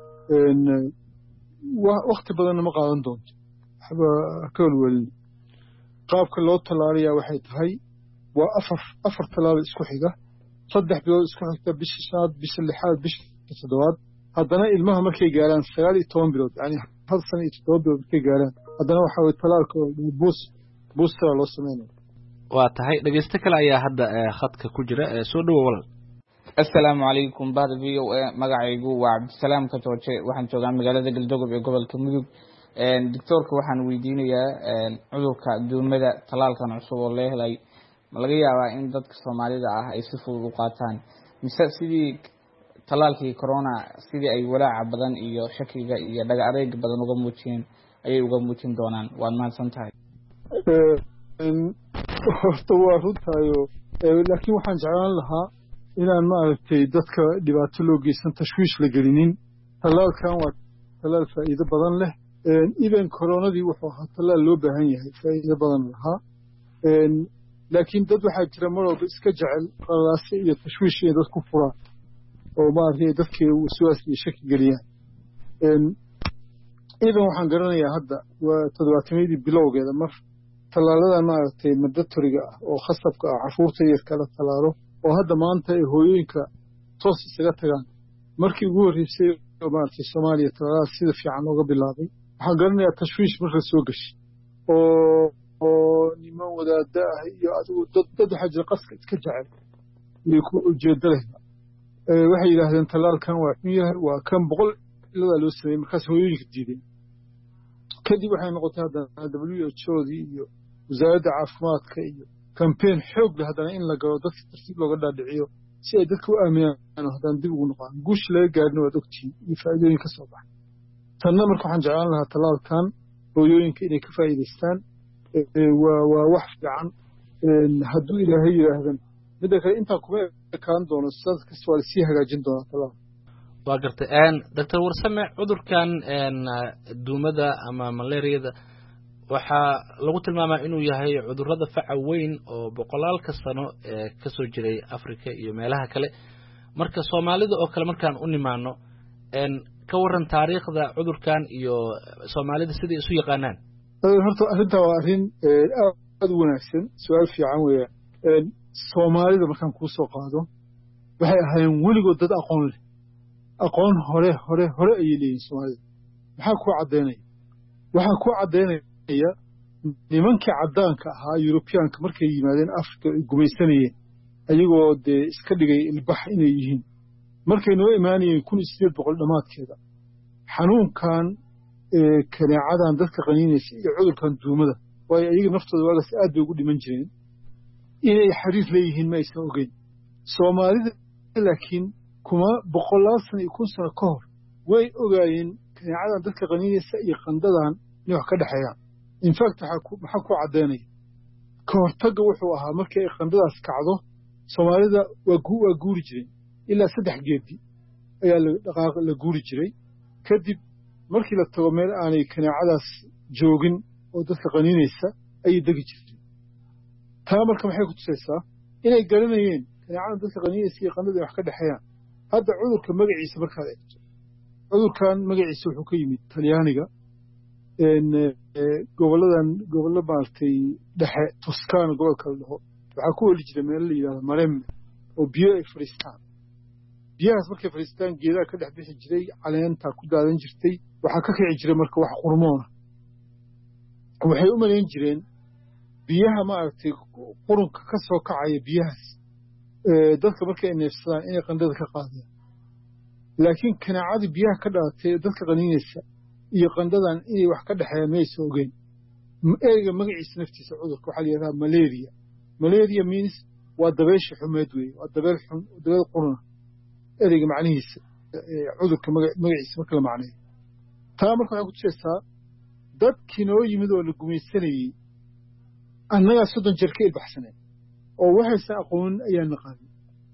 wakti badanna ma qaadan doonto waxba ka welwelin qaabka loo tallaalayaa waxay tahay waa afar afar tallaal isku xiga saddex bilood isku xigta bisha shanaad bisha lixaad bisha toddobaad haddana ilmaha markay gaaraan sagaal iyo toban bilood yani hal sano iyo toddoba bilood markay gaaraan haddana waxaa weye tallaalka buus buustara loo sameynaya waa tahay dhegeysto kale ayaa hadda khadka ku jira soo dhawow walal assalaamu calaykum bahda v o a magacaygu waa cabdisalaam ka jooje waxaan joogaa magaalada galdogob ee gobolka mudug doctoorka waxaan weydiinayaa cudurka duumada tallaalkan cusub oo la helay ma laga yaabaa in dadka Soomaalida ah ay si fudud u qaataan mise sidii tallaalkii corona sidii ay walaaca badan iyo shakiga iyo dhaga adeeg badan uga muujiyeen ayay uga muujin doonaan waad mahadsan tahay horta waa runtaayo laakiin waxaan jeclaan lahaa inaan maaragtay dadka dhibaato loo geysan tashwiish la gelinin tallaalkan waa tallaal faa'iido badan leh even koronadii wuxuu ahaa tallaal loo baahan yahay faa'iido badan lahaa laakiin dad waxaa jira mar walba iska jecel qalaase iyo tashwiish inay dadku furaan oo maaragtay dadkii waswaas iyo shaki geliyaan even waxaan garanayaa hadda waa toddobaatamyadii bilowgeeda mar tallaaladan maaragtay mandatoriga ah oo khasabka ah carruurta yarka la tallaalo oo hadda maanta ay hooyooyinka toos isaga tagaan markii ugu horreysay oo maaragtay Soomaaliya tallaalada sida fiican looga bilaabay waxaan garanayaa tashwiish marka soo gashay oo oo niman wadaada ah iyo adigu dad dad waxaa jira qaska iska jecel iyo ku ujeedo leh waxay yidhaahdeen tallaalkan waa xun yahay waa kan boqol iladaa loo sameeyey markaas hooyooyinka diideen kadib waxay noqotay haddana w h o dii iyo wasaaradda caafimaadka iyo kambeyn xoog leh haddana in la galo dadka tartiib looga dhaadhiciyo si ay dadka u aaminaan haddana dib ugu noqdaan guush laga gaarina waad ogtihiin iyo faa'iidooyin ka soo baxa tanna marka waxaan jeclaan lahaa tallaalkan hooyooyinka inay ka faa'iidaystaan waa waa wax fiican hadduu ilaahay yidhaahdan midda kale intaa kuma ekaan doono sidaas kasta waa lasii hagaajin doonaa tallaalka waa gartay doctor warsame cudurkan duumada ama malaariyada waxaa lagu tilmaamaa inuu yahay cudurrada faca weyn oo boqolaalka sano ee ka soo jiray africa iyo meelaha kale marka soomaalida oo kale markaan u nimaano ka waran taariikhda cudurkan iyo soomaalida siday isu yaqaanaan horta arrintaa waa arrin aad u wanaagsan su-aal fiican weeyaan soomaalida markaan kuu soo qaado waxay ahaayeen weligood dad aqoon leh aqoon hore hore hore ayay leeyihin soomaalida maxaa kuu caddaynaya waxaa kuu caddaynaya nimankii caddaanka ahaa yurubiyaanka markay yimaadeen africa ay gumaysanayeen ayagoo dee iska dhigay ilbax inay yihiin markay noo imaanayeen kun iyo sideed boqol dhammaadkeeda xanuunkan kaneecadan dadka qaniinaysa iyo cudurkan duumada waayo ayaga naftooda waagaas aad bay ugu dhiman jireen inay xiriir leeyihiin ma aysan ogeyn soomaalida laakiin kuma boqolaal sano iyo kun sano ka hor way ogaayeen kaneecadan dadka qaniinaysa iyo qandadan inay wax ka dhexeeyaan infact maxaa ku caddaynaya ka hortagga wuxuu ahaa markii ay qandadaas kacdo soomaalida waa guuri jireen ilaa saddex geedi ayaa dhaqaaq la guuri jiray kadib markii la tago meel aanay kaneecadaas joogin oo dadka qaniinaysa ayay degi jireen taa marka maxay ku tusaysaa inay garanayeen kaneecadan dadka qaniinaysa iyo qandada ay wax ka dhexeeyaan hadda cudurka magaciisa markaad eegto cudurkan magaciisa wuxuu ka yimid talyaaniga goboladan gobollo maaragtay dhexe Toscana gobolka la dhaho waxaa ku weli jira meel la yidhahdo Maremme oo biyo ay fariistaan biyahaas markay fariistaan geedaha ka dhex bixi jiray caleentaa ku daadan jirtay waxaa ka kici jiray marka wax qurmoona waxay u malayn jireen biyaha maaragtay qurunka ka soo kacaya biyahaas dadka markay ay neefsadaan inay qandhada ka qaadeen laakiin kaneecadii biyaha ka dhalatay dadka qaniinaysa iyo qandhadan inay wax ka dhexeeyaan maysa ogeyn ereyga magaciisa naftiisa cudurka waxaa la yidhahdaa malaria malaria means waa dabeysha xumeed weeye waa dabeel xun dabeel quruna ereyga macnihiisa cudurka magaciisa marka la macneeyo taa marka waxay ku tusaysaa dadkii noo yimid oo la gumaysanayey annagaa soddon jeer ka ilbaxsaneen oo waxaysan aqoonin ayaan naqaanin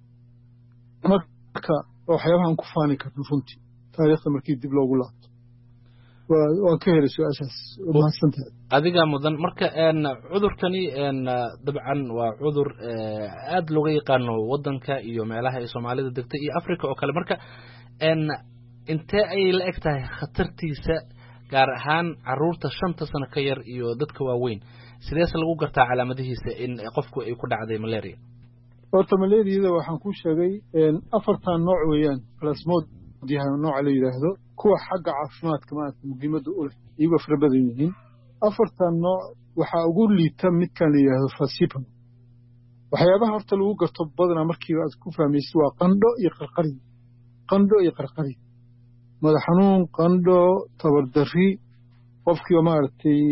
marka waxyaabahaan ku faani karno runtii taariikhda markii dib loogu laabto waan ka helay su-aashaas mahadsantahay adigaa mudan marka cudurkani dabcan waa cudur aad looga yaqaano waddanka iyo meelaha ay soomaalida degtay iyo africa oo kale marka intee ayay la eg tahay khatartiisa gaar ahaan caruurta shanta sano ka yar iyo dadka waaweyn sideese lagu gartaa calaamadihiisa in qofku ay ku dhacday malaria horta malaariyada waxaan kuu sheegay afartan nooc weeyaan plasmodium nooca la yidhaahdo kuwa xagga caafimaadka maaragta muhiimadda u leh iyagoo fara badan yihiin afartan nooc waxaa ugu liita midkan la yidhaahdo falciparum waxyaabaha horta lagu garto badanaa markiiba aad ku fahmaysid waa qandho iyo qarqari qandho iyo qarqari madax xanuun qandho tabardarri qofkiiba maaragtay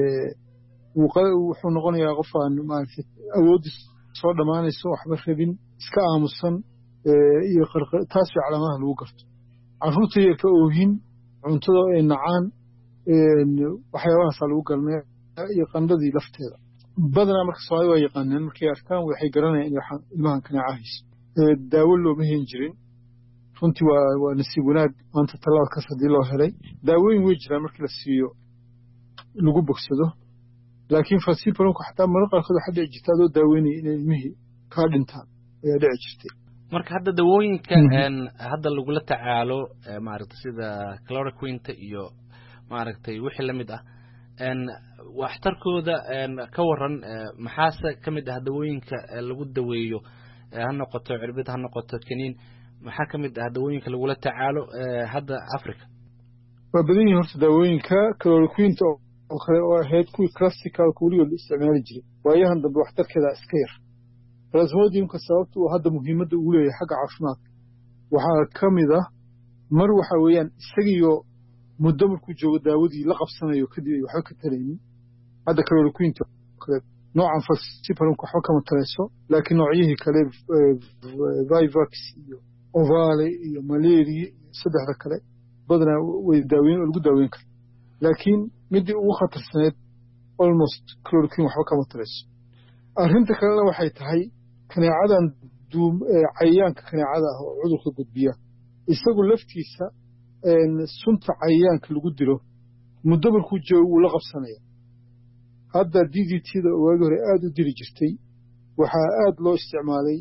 wuxuu noqonayaa qof aan maaragtay awooddiis soo dhammaanayso waxba rabin iska aamusan iyo qarqari taas way calaamadaha lagu garto carruurta yarka oohin cuntada ay nacaan waxyaabahaasaa lagu garanaya iyo qandhadii lafteeda badanaa marka soomaalida waa yaqaaneen markay arkaan waxay garanayaan in ilmahan kaneecahayso daawo looma hen jirin runtii waa waa nasiib wanaag maanta tallaalkaas haddii loo helay daawooyin way jiraan markii la siiyo lagu bogsado laakiin falciparumka xataa marar qaarkood waxaa dhici jirta adoo daaweynaya inay ilmihii kaa dhintaan ayaa dhici jirtay marka hadda dawooyinka hadda lagula tacaalo maaragtay sida chloroquinta iyo maaragtay wixii la mid ah waxtarkooda ka waran maxaase ka mid ah dawooyinka lagu daweeyo ha noqoto cirbid ha noqoto kaniin maxaa ka mid ah dawooyinka lagula tacaalo hadda Africa waa badan yihiin horta daawooyinka chloroquinta oo kale oo ahayd kuwii classicalka weligood la isticmaali jiray waayahan dambe waxtarkeeda iska yar plasmodiumka sababta uu hadda muhiimadda ugu leeyahay xagga caafimaadka waxaa ka mid ah mar waxa weeyaan isagiyo muddo markuu joogo daawadii la qabsanayo kadib ay waxba ka taraynin hadda chloroquinta kale noocan falciparum-ka waxba kama tarayso laakiin noocyihii kale vivax iyo ovale iyo malaria saddexda kale badanaa way daaweyn oo lagu daaweyn kara laakiin midii ugu khatarsaneed almost chloroquine waxba kama tarayso arrinta kalena waxay tahay kaneecadan duum cayayaanka kaneecada ah oo cudurka gudbiya isagu laftiisa sunta cayayaanka lagu dilo muddo markuu joogo wuu la qabsanaya hadda d d t da waagi hore aada u dili jirtay waxaa aada loo isticmaalay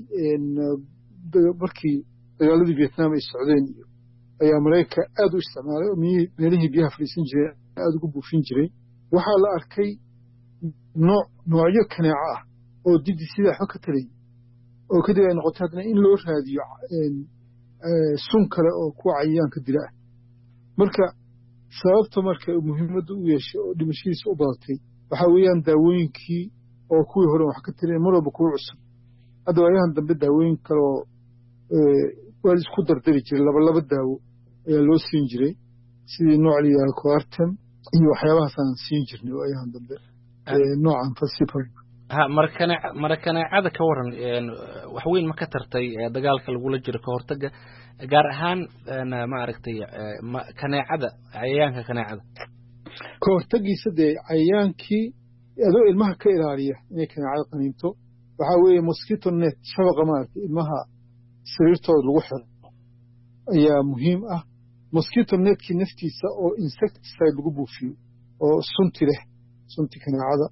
markii dagaaladii vietnam ay socdeen iyo ayaa maraykanka aada u isticmaalay oo meelihii biyaha fadhiisan jireen aada ugu buufin jiray waxaa la arkay nooc noocyo kaneeco ah oo d d c da waxba ka tarayay oo kadib ay noqotay haddana in loo raadiyo sun kale oo kuwa cayayaanka dila ah marka sababta marka muhiimadda u yeeshay oo dhimashadiisa u badatay waxaa weeyaan daawooyinkii oo kuwii hore wax ka tareen mar walba kuwa cusub hadda waayahan dambe daawooyin kale oo waa la isku dardari jiray laba laba daawo ayaa loo siin jiray sidii nooc la yidhaha coartem iyo waxyaabahaasaan siin jirnay waayahan dambe noocan falciparum ha markane markaneecada ka waran wax weyn ma ka tartay dagaalka lagula jiro ka hortaga gaar ahaan ma aragtay kaneecada cayayaanka kaneecada ka hortagiisa dee cayayaankii adoo ilmaha ka ilaaliya inay kaneecada qaniinto waxaa weeye mosquito net shabaqa maaragtay ilmaha sariirtooda lagu xiro ayaa muhiim ah mosquito netkii naftiisa oo insecticide lagu buufiyo oo sunti leh sunti kaneecada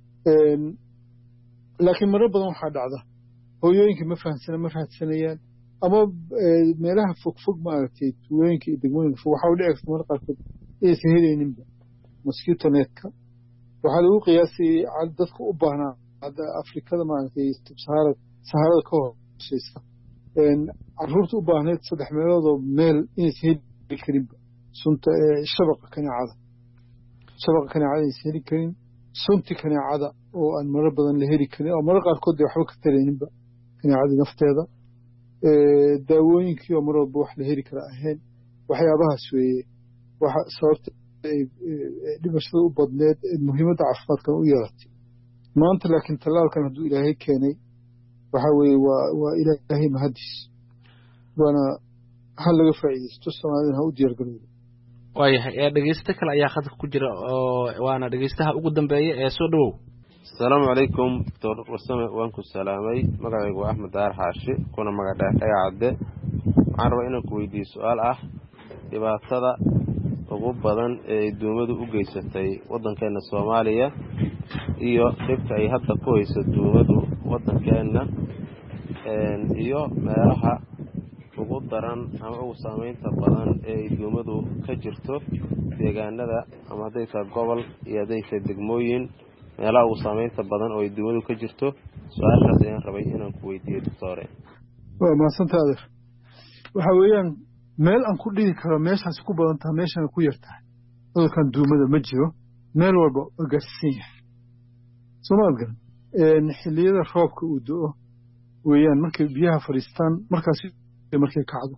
laakiin marar badan waxaa dhacda hooyooyinka ma fahamsana ma raadsanayaan ama meelaha fogfog maaragtay tuulooyinka iyo degmooyinka fog waxaa u dhici karta marka qaarkood inaysan helayninba mosquito netka waxaa lagu qiyaasayay dadka u baahnaa hadda afrikada maaragtay saharada saharada ka hooseysa caruurta u baahneed saddex meeloodoo meel inaysan heli karinba sunta shabaqa kaneecada shabaqa kaneecada inaysan heli karin sunti kaneecada oo aan marar badan la heli karin oo marar qaarkood dee waxba ka tarayninba kaneecadii nafteeda daawooyinkii oo mar walba wax la heli kara ahayn waxyaabahaas weeye waxa sababta ay dhimashada u badneed muhiimadda caafimaadkan u yeelatay maanta laakiin tallaalkan hadduu ilaahay keenay waxaa weeye waa waa ilaahay mahadis waana hal laga faa'iidaysto soomaalidana ha u diyaargarowda waayahay ee dhegeysto kale ayaa khadka ku jira oo waana dhegeystaha ugu dambeeya ee soo dhawow asalaamu calaykum doctor warsame waan ku salaamay magacaygu waa axmed daar xaashi kuna magadheer dhaga cadde waxaan rabaa inaan ku weydiiyo su-aal ah dhibaatada ugu badan ee ay duumadu u geysatay waddankeenna soomaaliya iyo dhibka ay hadda ku hayso duumadu waddankeenna iyo meelaha ugu daran ama ugu saamaynta badan ee ay duumadu ka jirto deegaanada ama hadday tahay gobol iyo hadday tahay degmooyin meelaha ugu saamaynta badan oo ay duumadu ka jirto su-aashaas ayaan rabay inaan ku weydiiyo doctore waa mahadsantaha adeer waxaa weeyaan meel aan ku dhigi karo meeshaas ku badan tahay meeshana ku yar tahay cudurkan duumada ma jiro meel walba waa gaarsiisan yahay soomaad garan xilliyada roobka uu do-o weeyaan markay biyaha fadhiistaan markaas markay kacdo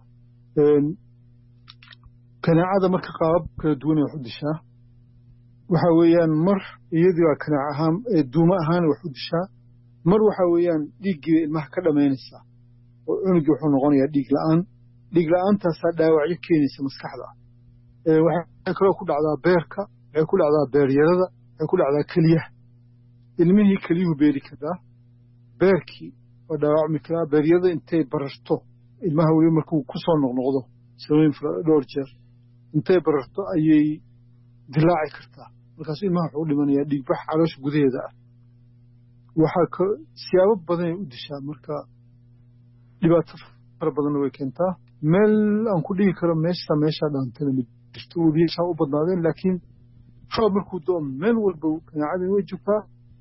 kaneecada marka qaabab kala duwan ay wax u dishaa waxa weeyaan mar iyadii waa kanaac ahaan duuma ahaan wax u dishaa mar waxa weeyaan dhiiggii ilmaha ka dhamaynaysaa oo cunugii wuxuu noqonayaa dhiig la-aan dhiig la-aantaasaa dhaawacyo keenaysa maskaxda waxay kaloo ku dhacdaa beerka waxay ku dhacdaa beeryarada waxay ku dhacdaa keliyaha ilmihii keliyuhu beeri karaa beerkii waa dhaawacmi karaa beeryada intay bararto ilmaha weli markuu ku soo noqnoqdo samooyin dhowr jeer intay bararto ayay dilaaci kartaa markaasu ilmaha wuxuu u dhimanayaa dhiigbax caloosha gudaheeda ah waxaa siyaabo badanay u dishaa marka dhibaato fara badanna way keentaa meel aan ku dhigi karo meesha meeshaa dhaantana ma jirto weliyaashaa u badnaadeen laakiin roob markuu do meel walba kaneecadii way joogtaa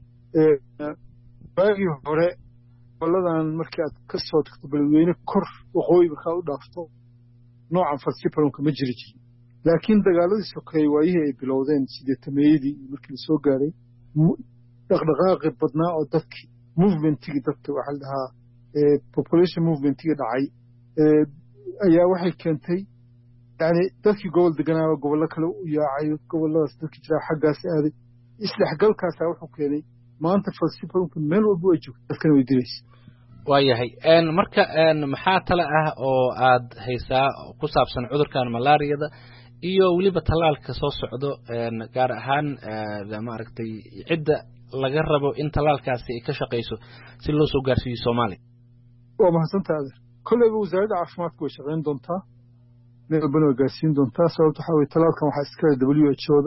waagii hore goladan markii aad ka soo tagto beledweyne kor waqooyi markaa u dhaafto noocan falciparumka ma jiri jirin laakiin dagaaladii sokeeye waayihii ay bilowdeen sideetameeyadii markii la soo gaaray dhaqdhaqaaqi badnaa oo dadkii movementigii dadka waxaa la dhahaa population movementigii dhacay ayaa waxay keentay yani dadkii gobol deganaaba gobollo kale u yaacayo gobolladaas dadkii jiraa xaggaas aaday isdhexgalkaasaa wuxuu keenay maanta falsifadunka meel walba ay joogto dadkana way diraysa waayahay marka maxaa tale ah oo aad haysaa ku saabsan cudurkan malaariyada iyo weliba tallaalka soo socdo gaar ahaan maaragtay cidda laga rabo in tallaalkaasi ay ka shaqayso si loo soo gaarsiiyo soomaaliya waa mahadsantaha adeer kolleyba wasaaradda caafimaadka way shaqayn doontaa meel walbana way gaarsiin doontaa sababta waxaa weye tallaalkan waxaa iskale w h o da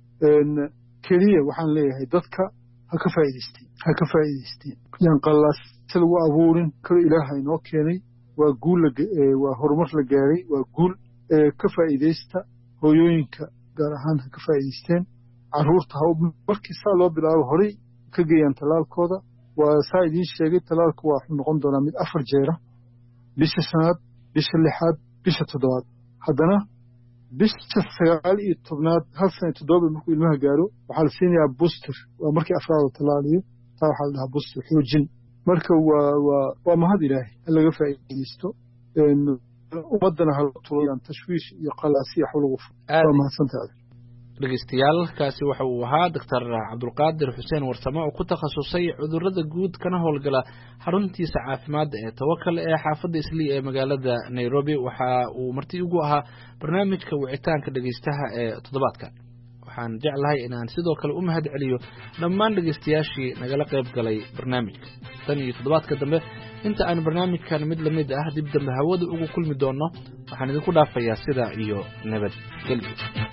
keliya waxaan leeyahay dadka ha ka faa'iidaysteen ha ka faa'iidaysteen yaan qallaas si lagu abuurin kalo ilaaha inoo keenay waa guul waa horumar la gaaray waa guul ka faa'iidaysta hooyooyinka gaar ahaan ha ka faa'iidaysteen carruurta ha markii saa loo bilaabo horay ka geeyaan tallaalkooda waa saa idiin sheegay tallaalku waa wuxuu noqon doonaa mid afar jeera bisha shanaad bisha lixaad bisha toddobaad haddana bisha sagaal iyo tobnaad hal sana iyo toddoba markuu ilmaha gaaro waxaa la siinayaa booster waa markii afraad la tallaaliyo taa waxaa la dhahaa booster xoojin marka waa waa waa mahad ilaahay ha laga faa'iidaysto ummaddana hala tulayaan tashwiish iyo qalaasi wax lagu furo waa mahadsantahay dhegeystayaal kaasi waxa uu ahaa doctor cabdulqaadir xuseen warsame oo ku takhasusay cudurrada guud kana howlgala xaruntiisa caafimaad ee tawakal ee xaafadda islii ee magaalada nairobi waxa uu marti ugu ahaa barnaamijka wicitaanka dhegeystaha ee toddobaadka waxaan jeclahay inaan sidoo kale u mahad celiyo dhammaan dhegeystayaashii nagala qayb galay barnaamijka tan iyo toddobaadka dambe inta aan barnaamijkan mid la mid ah dib dambe hawada ugu kulmi doonno waxaan idinku dhaafayaa sidaa iyo nabadgelyo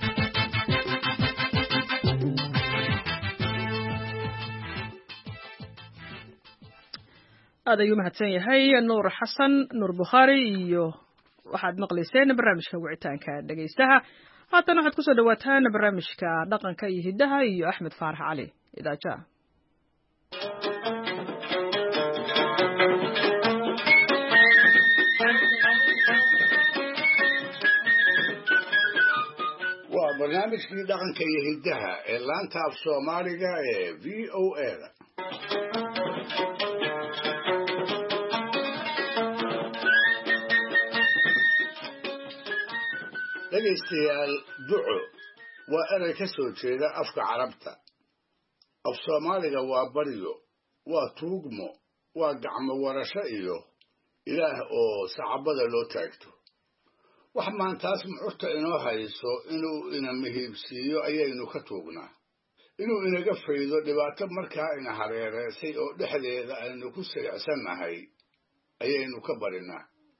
aad ayuu mahadsan yahay nuur xasan nuur bukhaari iyo waxaad maqlayseen barnaamijka wicitaanka dhegaystaha haatan waxaad kusoo dhawaataan barnaamijka dhaqanka iyo hiddaha iyo axmed faarax cali idaaja waa barnaamijkii dhaqanka iyo hiddaha ee laanta af soomaaliga ee v o a da dhegaystayaal duco waa erey ka soo jeeda afka carabta af soomaaliga waa baryo waa tuugmo waa gacmo warasho iyo ilaah oo sacabada loo taagto wax maantaas mucurta inoo hayso inuu ina mihiibsiiyo ayaynu ka tuugnaa inuu inaga faydo dhibaato markaa ina hareereysay oo dhexdeeda aynu ku silicsannahay ayaynu ka barinaa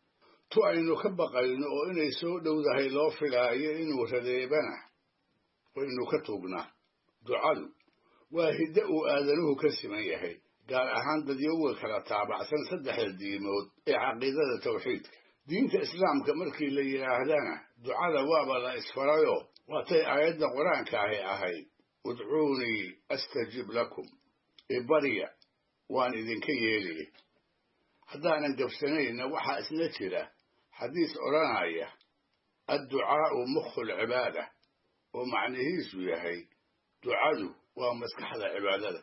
tu aynu ka baqayno oo inay soo dhowdahay loo filaayo inuu radeebana waynu ka tuugnaa ducadu waa hiddo uu aadanuhu ka siman yahay gaar ahaan dadyowga kala taabacsan saddexda diimood ee caqiidada tawxiidka diinta islaamka markii la yidhaahdana ducada waaba la isfarayoo waatay aayadda qur-aanka ahi ahayd udcuunii astajib lakum ibarya waan idinka yeeliye haddaanan gabsanayna waxaa isna jira xadiis odhanaya adducaa'u mukhu lcibaada oo macnihiisu yahay ducadu waa maskaxda cibaadada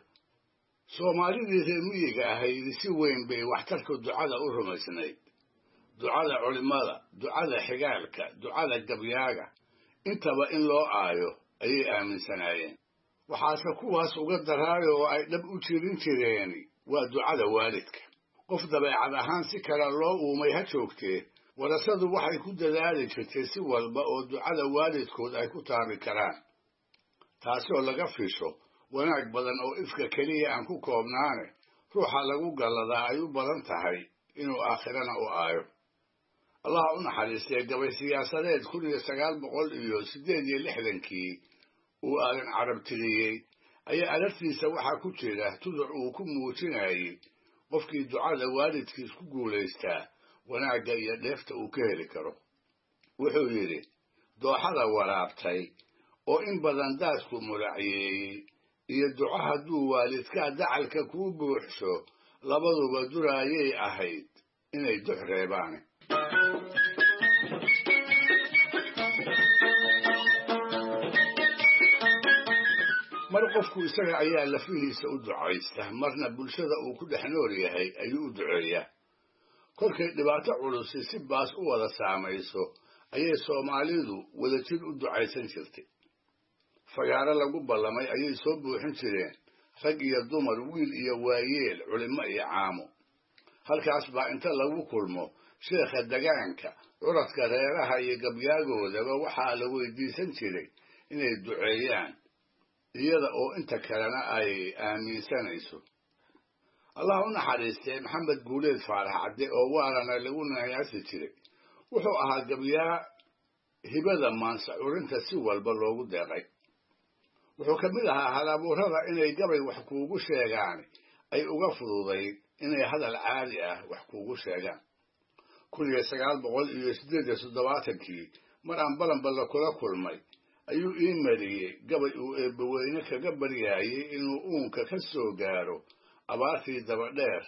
soomaalidii reer miyiga ahayd si weyn bay waxtarka ducada u rumaysnayd ducada culimada ducada xigaalka ducada gabyaaga intaba in loo aayo ayay aaminsanaayeen waxaase kuwaas uga daraayo oo ay dhab u jirin jireeni waa ducada waalidka qof dabeecad ahaan si kale loo uumay ha joogtee warasadu waxay ku dadaali jirtay si walba oo ducada waalidkood ay ku taabi karaan taasoo laga fisho wanaag badan oo ifka keliya aan ku koobnaane ruuxa lagu galladaa ay u badan tahay inuu aakhirana u aayo allah u naxariistee gabay siyaasadeed kun iyo sagaal boqol iyo siddeed iyo lixdankii uu aadan carab tiriyey ayaa alartiisa waxaa ku jira tuduc uu ku muujinayay qofkii ducada waalidkiis ku guulaystaa wanaagga iyo dheefta uu ka heli karo wuxuu yidhi dooxada waraabtay oo in badan daadku muracyeeyey iyo duco hadduu waalidkaa dacalka kuu buuxsho labaduba duraayay ahayd inay dux reebaan mar qofku isaga ayaa lafihiisa u ducaysta marna bulshada uu ku dhex nool yahay ayuu u duceeyaa kolkay dhibaato culusi si baas u wada saamayso ayay soomaalidu wadajir u ducaysan jirtay fagaaro lagu ballamay ayay soo buuxin jireen rag iyo dumar wiil iyo waayeel culimo iyo caamo halkaas baa inta lagu kulmo sheekha degaanka curadka reeraha iyo gabyaagoodaba waxaa la weydiisan jiray inay duceeyaan iyada oo inta kalena ay aaminsanayso allah u naxariistay maxamed guuleed faarax cadde oo waarana lagu nayaasi jiray wuxuu ahaa gabyaa hibada maansa curinta si walba loogu deeqay wuxuu ka mid ahaa halabuurada inay gabay wax kuugu sheegaan ay uga fududayd inay hadal caadi ah wax kuugu sheegaan kun iyo sagaal boqol iyo siddeed iyo toddobaatankii mar aan balanballa kula kulmay ayuu ii mariyey gabay uu eebbaweyne kaga baryaayey inuu uunka ka soo gaaro abaartii dabadheer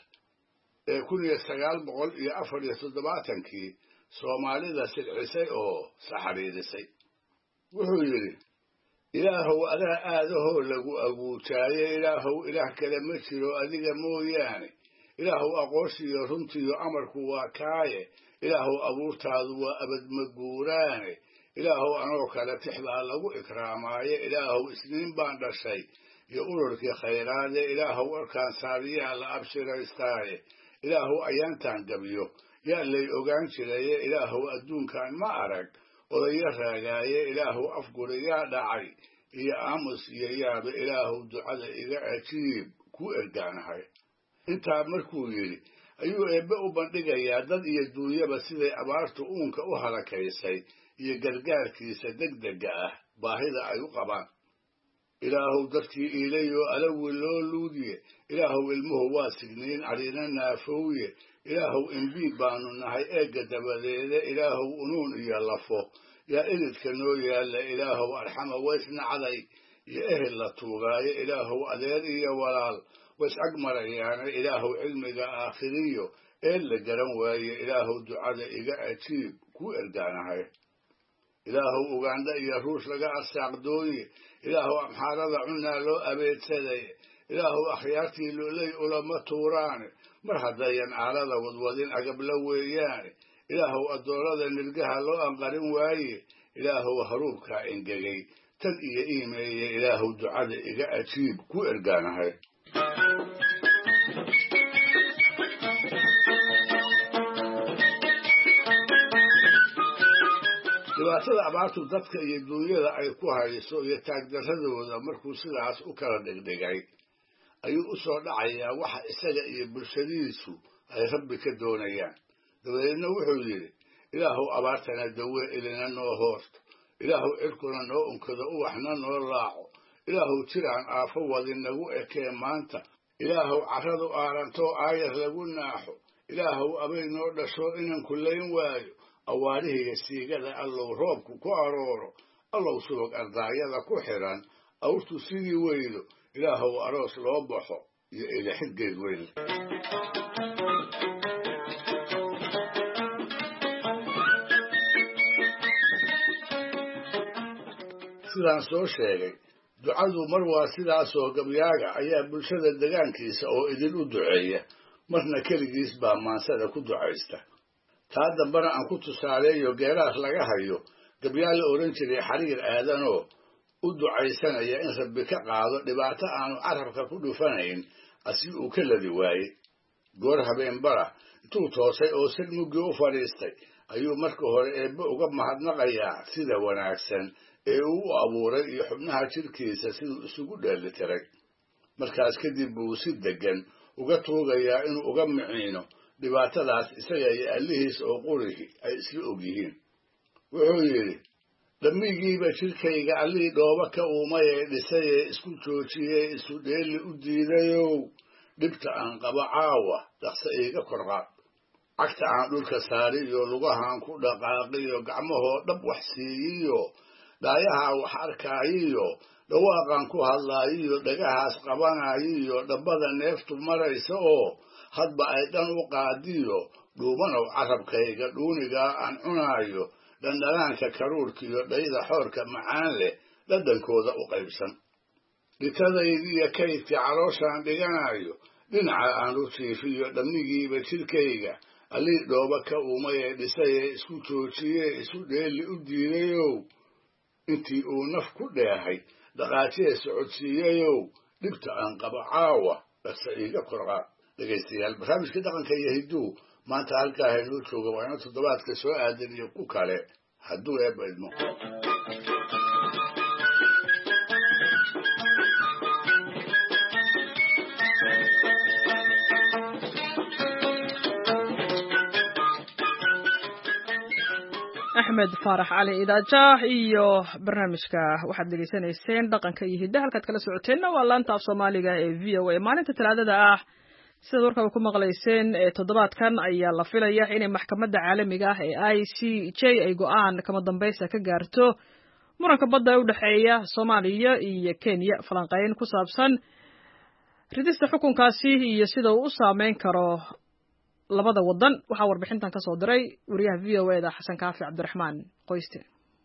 ee kun iyo sagaal boqol iyo afar iyo toddobaatankii soomaalida silcisay oo saxariirisay wuxuu yidhi ilaahow adaa aadahoo lagu aguujaaye ilaahow ilaah kale ma jiro adiga mooyaane ilaahow aqoonsiiyo runtiiyo amarku waa kaaye ilaahow abuurtaadu waa abadmaguuraane ilaahow anoo kale tixbaa lagu ikraamaaye ilaahow isniin baan dhashay iyo ururkii khayraade ilaahow warkaan saadiyaha la abshiraystaaye ilaahow ayaantaan gabyo yaa lay ogaan jiraye ilaahow adduunkan ma arag odayo raagaaye ilaahow afguri yaa dhacay iyo aamus iyo yaabe ilaahow ducada iga ajiib ku ergaanahay intaa markuu yidhi ayuu eebbe u bandhigayaa dad iyo duunyaba siday abaartu uunka u halakaysay iyo gargaarkiisa degdega ah baahida ay u qabaan ilaahow dadkii iilayoo alawi loo luudiye ilaahow ilmuhu waa signiin adhina naafowye ilaahow imbiid baanu nahay eegga dabadeede ilaahow unuun iyo lafo yaa elidka noo yaalla ilaahow arxama waysnacday iyo ehel la tuugaaye ilaahow adeer iyo walaal ways ag marayaane ilaahow cilmiga aakhiriyo eel la garan waaye ilaahow ducada iga ajiib ku ergaanahay ilaahow ugandha iyo ruush laga arsaaqdooye ilaahow amxaarada cunnaa loo abeedsaday ilaahow akhyaartii loley ulama tuuraane mar haddayan aalada wadwadin agabla weeyaane ilaahow addoolada nirgaha loo anqarin waaye ilaahow haruubkaa engegay tan iyo iimeeye ilaahow ducada iga ajiib ku ergaanahay dhibaatada abaartu dadka iyo duunyada ay ku hayso iyo taagdarradooda markuu sidaas u kala dhigdhigay ayuu u soo dhacayaa waxa isaga iyo bulshadiisu ay rabbi ka doonayaan dabadeedna wuxuu yidhi ilaahow abaartana dawee ilina noo hoorto ilaahow cirkuna noo unkado uwaxna noo laaco ilaahow jiraan aafo wadin nagu ekee maanta ilaahow carradu aarantoo aayar lagu naaxo ilaahow abay noo dhasho inan kullayn waayo awaarihiga siigada allow roobku ku arooro allow subag ardaayada ku xidhan awrtu sidii weydo ilaahow aroos loo baxo iyo ilixid geed weyn sidaan soo sheegay ducadu mar waa sidaasoo gabyaaga ayaa bulshada degaankiisa oo idin u duceeya marna keligiis baa maansada ku ducaysta taa dambana aan ku tusaaleeyo geeraar laga hayo gabyaa la odhan jiray xariir aadanoo u ducaysanaya in rabbi ka qaado dhibaato aanu carabka ku dhufanayn asi uu ka ladi waayey goor habeenbara intuu toosay oo sil muggii u fadhiistay ayuu marka hore eebbe uga mahadnaqayaa sida wanaagsan ee uu u abuuray iyo xubnaha jidhkiisa siduu isugu dheelitiray markaas kadib buu si deggan uga tuugayaa inuu uga miciino dhibaatadaas isaga iyo allihiis oo qurihi ay isla og yihiin wuxuu yidhi dhammigiiba jidhkayga allihii dhooba ka uumay ee dhisay ee isku joojiyey isu dheeli u diidayow dhibta aan qaba caawa dhaqsa iiga korqaad cagta aan dhulka saariyo lugahaan ku dhaqaaqiyo gacmahoo dhab wax siiyiyo dhaayahaa wax arkaayiyo dhawaaqaan ku hadlaayiyo dhagahaas qabanayiyo dhabbada neeftu maraysa oo hadba ay dhan u qaadiyo dhuumanow carabkayga dhuunigaa aan cunaayo dhandhanaanka karuurkiyo dhayda xoorka macaan leh dhadhankooda u qaybsan dhitadaydiiyo kaydka calooshaan dhiganayo dhinaca aan u jiifiyo dhamnigiiba jidhkayga allii dhooba ka uumay ee dhisayee isku joojiyee isu dheeli u diidayow intii uu naf ku dheehay dhaqaajee socodsiiyayow dhibta aan qabo caawa dhaqsa iiga korqa dhegaystayaal barnaamijka dhaqanka iyo hidduu maanta halkaa haynoo jooga waa ina toddobaadka soo aadan iyo ku kale hadduu eebba idmo axmed faarax cali idaajaah iyo barnaamijka waxaad dhegaysanayseen dhaqanka iyo hiddaha halkaad kala socoteenna waa laanta af soomaaliga ee v o a maalinta talaadada ah sidaad warkaba ku maqlayseen ee toddobaadkan ayaa la filaya inay maxkamadda caalamiga ah ee i c j ay go-aan kama dambaysa ka gaarto muranka badda ee u dhexeeya soomaaliya iyo kenya falanqeyn ku saabsan ridista xukunkaasi iyo sida uu u saameyn karo labada wadan waxaa warbixintan ka soo diray wariyaha v o a da xasan kaafi cabdiraxmaan qoyste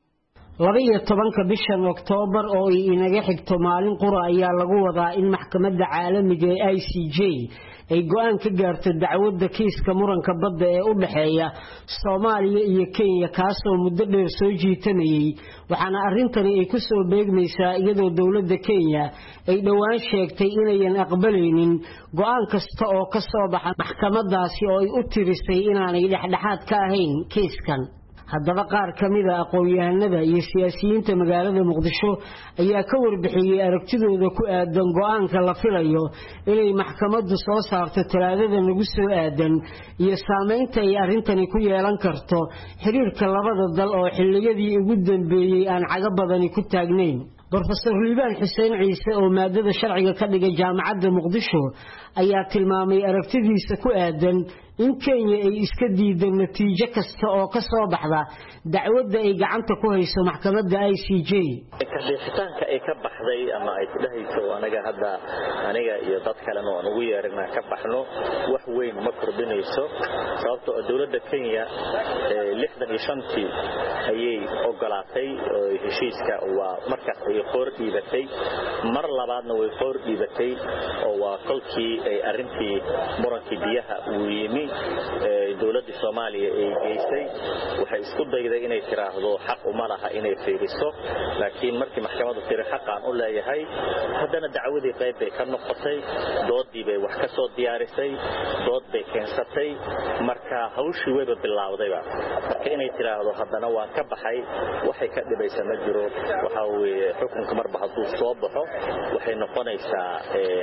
laba iyo tobanka bishan oktoobar oo ay inaga xigto maalin qura ayaa lagu wadaa in maxkamadda caalamiga ee i c j ay go-aan ka gaarto dacwadda kiiska muranka badda ee u dhexeeya soomaaliya iyo kenya kaasoo muddo dheer soo jiitamayay waxaana arrintani ay ku soo beegmaysaa iyadoo dowladda kenya ay dhowaan sheegtay inayan aqbalaynin go-aan kasta oo ka soo baxa maxkamaddaasi oo ay u tirisay inaanay dhexdhexaad ka ahayn kiiskan haddaba qaar ka mid a aqoon-yahanada iyo siyaasiyiinta magaalada muqdisho ayaa ka warbixiyey aragtidooda ku aadan go-aanka la filayo inay maxkamaddu soo saarto talaadada nagu soo aadan iyo saameynta ay arrintani ku yeelan karto xiriirka labada dal oo xilliyadii ugu dambeeyey aan caga badani ku taagnayn brofesor liibaan xuseen ciise oo maadada sharciga ka dhigay jaamacadda muqdisho ayaa tilmaamay aragtidiisa ku aadan in kenya ay iska diidan natiijo kasta oo ka soo baxda dacwadda ay gacanta ku hayso maxkamadda i c j kadhixitaanka ay ka baxday ama ay ku dhahayso anaga hadda aniga iyo dad kalena aan ugu yeerina ka baxno wax weyn ma kordhinayso sababtoo ah dowladda kenya lixdan iyo shantii ayay ogolaatay oo heshiiska waa markaas ay qoor dhiibatay mar labaadna way qoor dhiibatay oo waa kolkii ay arrintii murankii biyaha uu yimi dowladda Soomaaliya ay geysay waxay isku dayday inay tiraahdo xaq uma laha inay fiiriso laakiin markii maxkamaddu tiri xaqaan u leeyahay haddana dacwadii qayb bay ka noqotay doodii bay wax ka soo diyaarisay dood bay keensatay marka hawshii wayba bilowdayba marka inay tiraahdo haddana waan ka baxay waxay ka dhibaysaa ma jiro waxa weeye xukunka marba hadduu soo baxo waxay noqonaysaa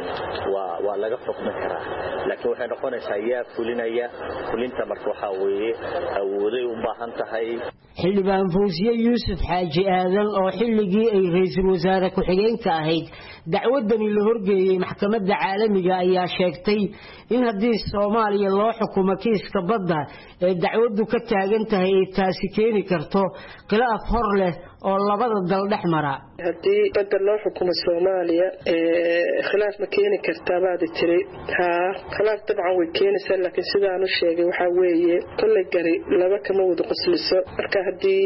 waa waa laga xukmi karaa laakiin waxay noqonaysaa yaa fulinaya fulinta marka waxa weeye awooday u baahan tahay xildhibaan Fawziye Yuusuf Xaaji Aadan oo xilligii ay ra'iisul wasaare ku xigeenka ahayd dacwadani la horgeeyay maxkamadda caalamiga ayaa sheegtay in haddii Soomaaliya loo xukumo kiiska badda ee dacwaddu ka taagan tahay ay taasi keeni karto khilaaf hor leh oo labada dal dhex mara haddii badda loo xukumo Soomaaliya ee khilaaf ma keeni kartaa baad tiri ha khilaaf dabcan way keenaysaa laakiin sidaan u sheegay waxa weeye kulli gari laba kama wada qosliso marka haddii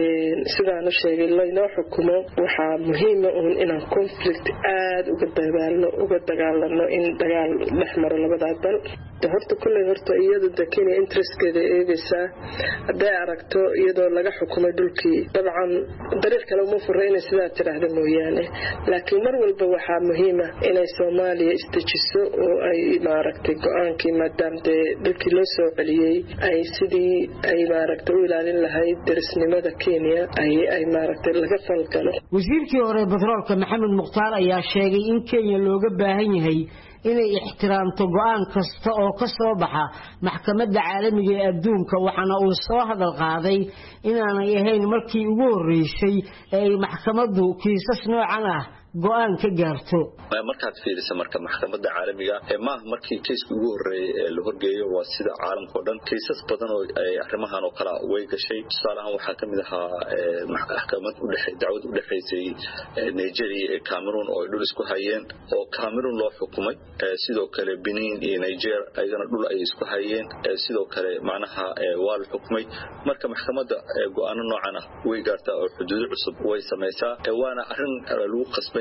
sidaan u sheegay loo xukumo waxa muhiim ah inaan conflict aad uga dagaalno uga dagaalno in dagaal dhex maro labada dal horta kulli horta iyadu dakina interestkeeda eegaysa haday aragto iyadoo laga xukumay dhulkii dabcan dariiq kale uma furayna sidaa tiraahdo mooyaane laakiin mar walba waxaa muhiim ah inay Soomaaliya istajiso oo ay maaragtay go'aankii maadaama dhulkii loo soo celiyay ay sidii ay maaragtay u ilaalin lahayd darisnimada Kenya ay ay maaragtay laga falgalo wasiirkii hore batroolka Maxamed Muqtaar ayaa sheegay in Kenya looga baahan yahay inay ixtiraamto go'aan kasta oo ka soo baxa maxkamadda caalamiga ee adduunka waxana uu soo hadal qaaday inaanay ahayn markii ugu horeysay ee maxkamaddu kiisas noocan ah go'aan ka gaarto markaad fiiriso marka maxkamadda caalamiga ee ma markii kiiska ugu horeeyay ee la horgeeyo waa sida caalamka oo dhan kiisas badan oo ay arrimahan oo kala way gashay salahan waxa kamid ahaa maxkamad u dhaxay dacwad u dhaxaysay Nigeria iyo Cameroon oo dhul isku hayeen oo Cameroon loo xukumay sidoo kale Benin iyo Niger ayagana dhul ay isku hayeen sidoo kale macnaha waa la xukumay marka maxkamadda go'aano noocan ah way gaartaa oo xuduud cusub way sameeysaa waana arrin lagu qasbay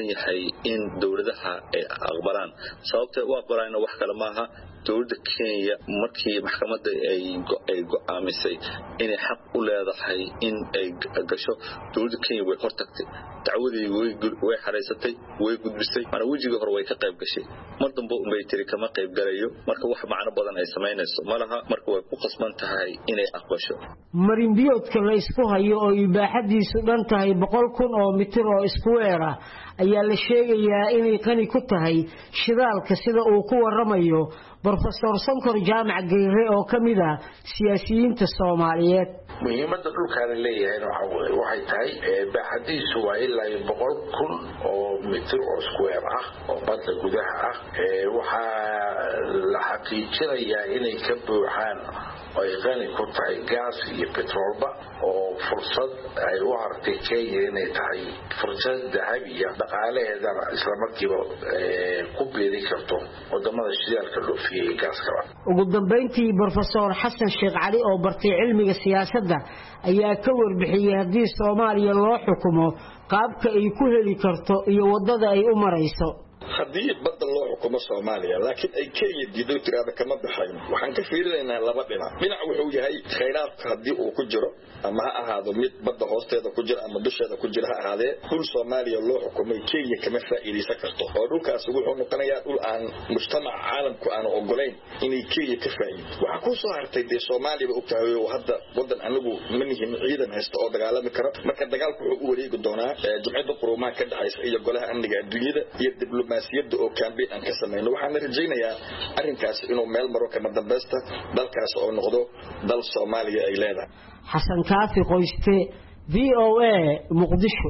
furan yahay in dawladaha ay aqbalaan sababta u aqbalayna wax kale maaha dawladda Kenya markii maxkamadda ay ay go'aamisay inay xaq u leedahay in ay gasho dawladda Kenya way hortagtay dacwadii way way xareysatay way gudbisay mana wajiga hore way ka qayb gashay mar dambe u meeytiri kama qayb galayo marka wax macno badan ay sameynayso malaha marka way ku qasban tahay inay aqbasho marin biyoodka la isku hayo oo ibaaxadiisu dhan tahay boqol kun oo mitir oo isku weera ayaa la sheegayaa inay qani ku tahay shidaalka sida uu ku waramayo Professor Sonkor Jaamac Geere oo kamid ah siyaasiyiinta Soomaaliyeed muhiimadda dhulkaan leeyahay waxay tahay baaxadiisu waa ilaa boqol kun oo mitir oo square ah oo badda gudaha ah waxa la xaqiijinayaa inay ka buuxaan oo ay qani ku tahay gas iyo petrolba oo fursad ay u aragtay Kenya inay tahay fursad dahabiya dhaqaalaheedana isla markiiba ku beeri karto wadamada shidaalka dhoofiyay gaaska ugu dambeyntii Professor Xasan Sheekh Cali oo bartay cilmiga siyaasadda ayaa ka warbixiyay haddii Soomaaliya loo xukumo qaabka ay ku heli karto iyo wadada ay u marayso haddii badda loo xukumo Soomaaliya laakiin ay Kenya diido tirada kama baxayn waxaan ka fiirinaynaa laba dhinac dhinac wuxuu yahay kheyraadka haddii uu ku jiro ama ha ahaado mid badda hoosteeda ku jira ama dusheeda ku jira ha ahaadee dhul Soomaaliya loo xukumay Kenya kama faa'iideysan karto oo dhulkaas wuxuu noqonayaa dhul aan mujtamac caalamku aan ogolayn inay Kenya ka faa'iido waxa ku soo hartay de Soomaaliya u tahay hadda wadan anagu manihin ciidan haysto oo dagaalami kara marka dagaalku wuxuu u wareegi doonaa jumcada quruumaha ka dhacaysa iyo golaha amniga adduunyada iyo diblomaasiyadda oo campaign aan ka sameeyno waxaan rajaynayaa arrinkaas inuu meel maro kama dambaysta dalkaas oo noqdo dal Soomaaliya ay leedahay Xasan Kaafi Qoyste V O A Muqdisho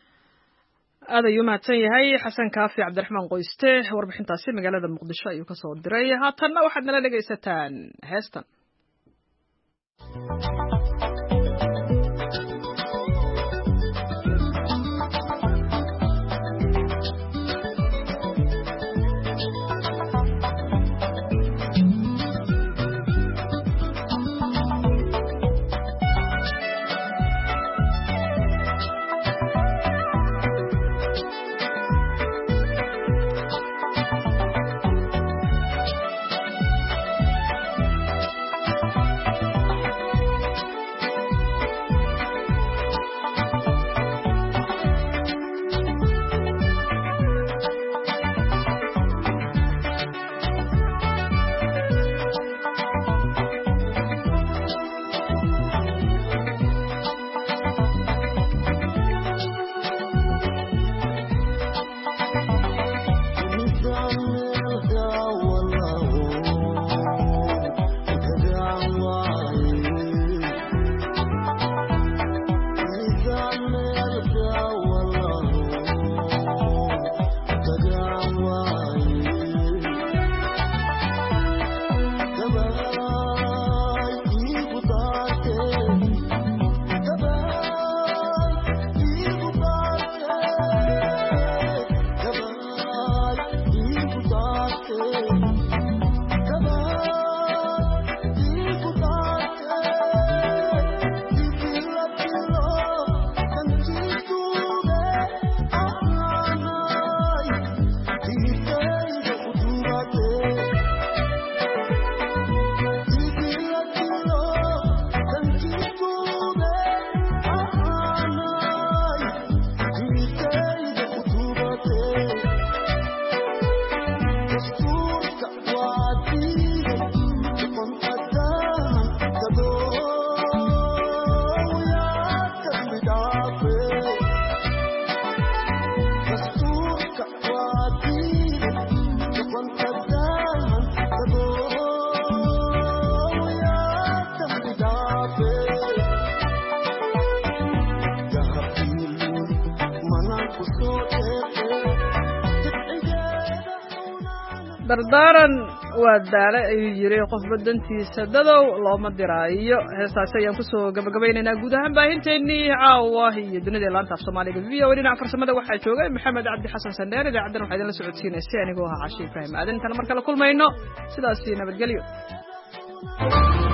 aad ayuu mahadsan yahay Xasan Kaafi Cabdiraxmaan Qoyste warbixintaasi magaalada Muqdisho ayuu ka soo diray haatanna waxaad nala dhageysataan heestan dardaaran waa daale ayuu yiri qof badantiisa dadow looma diraayo heestaas ayaan ku soo gabagabaynaynaa guud ahaan baahinteennii caawa iyo dunida laanta af Soomaaliga V O A dhinaca farsamada waxaa joogay Maxamed Cabdi Xasan Sandheer idaacadan waxaa idin la socodsiinaysay anigoo ah Caashi Ibrahim aadan tan markale kulmayno sidaas nabadgelyo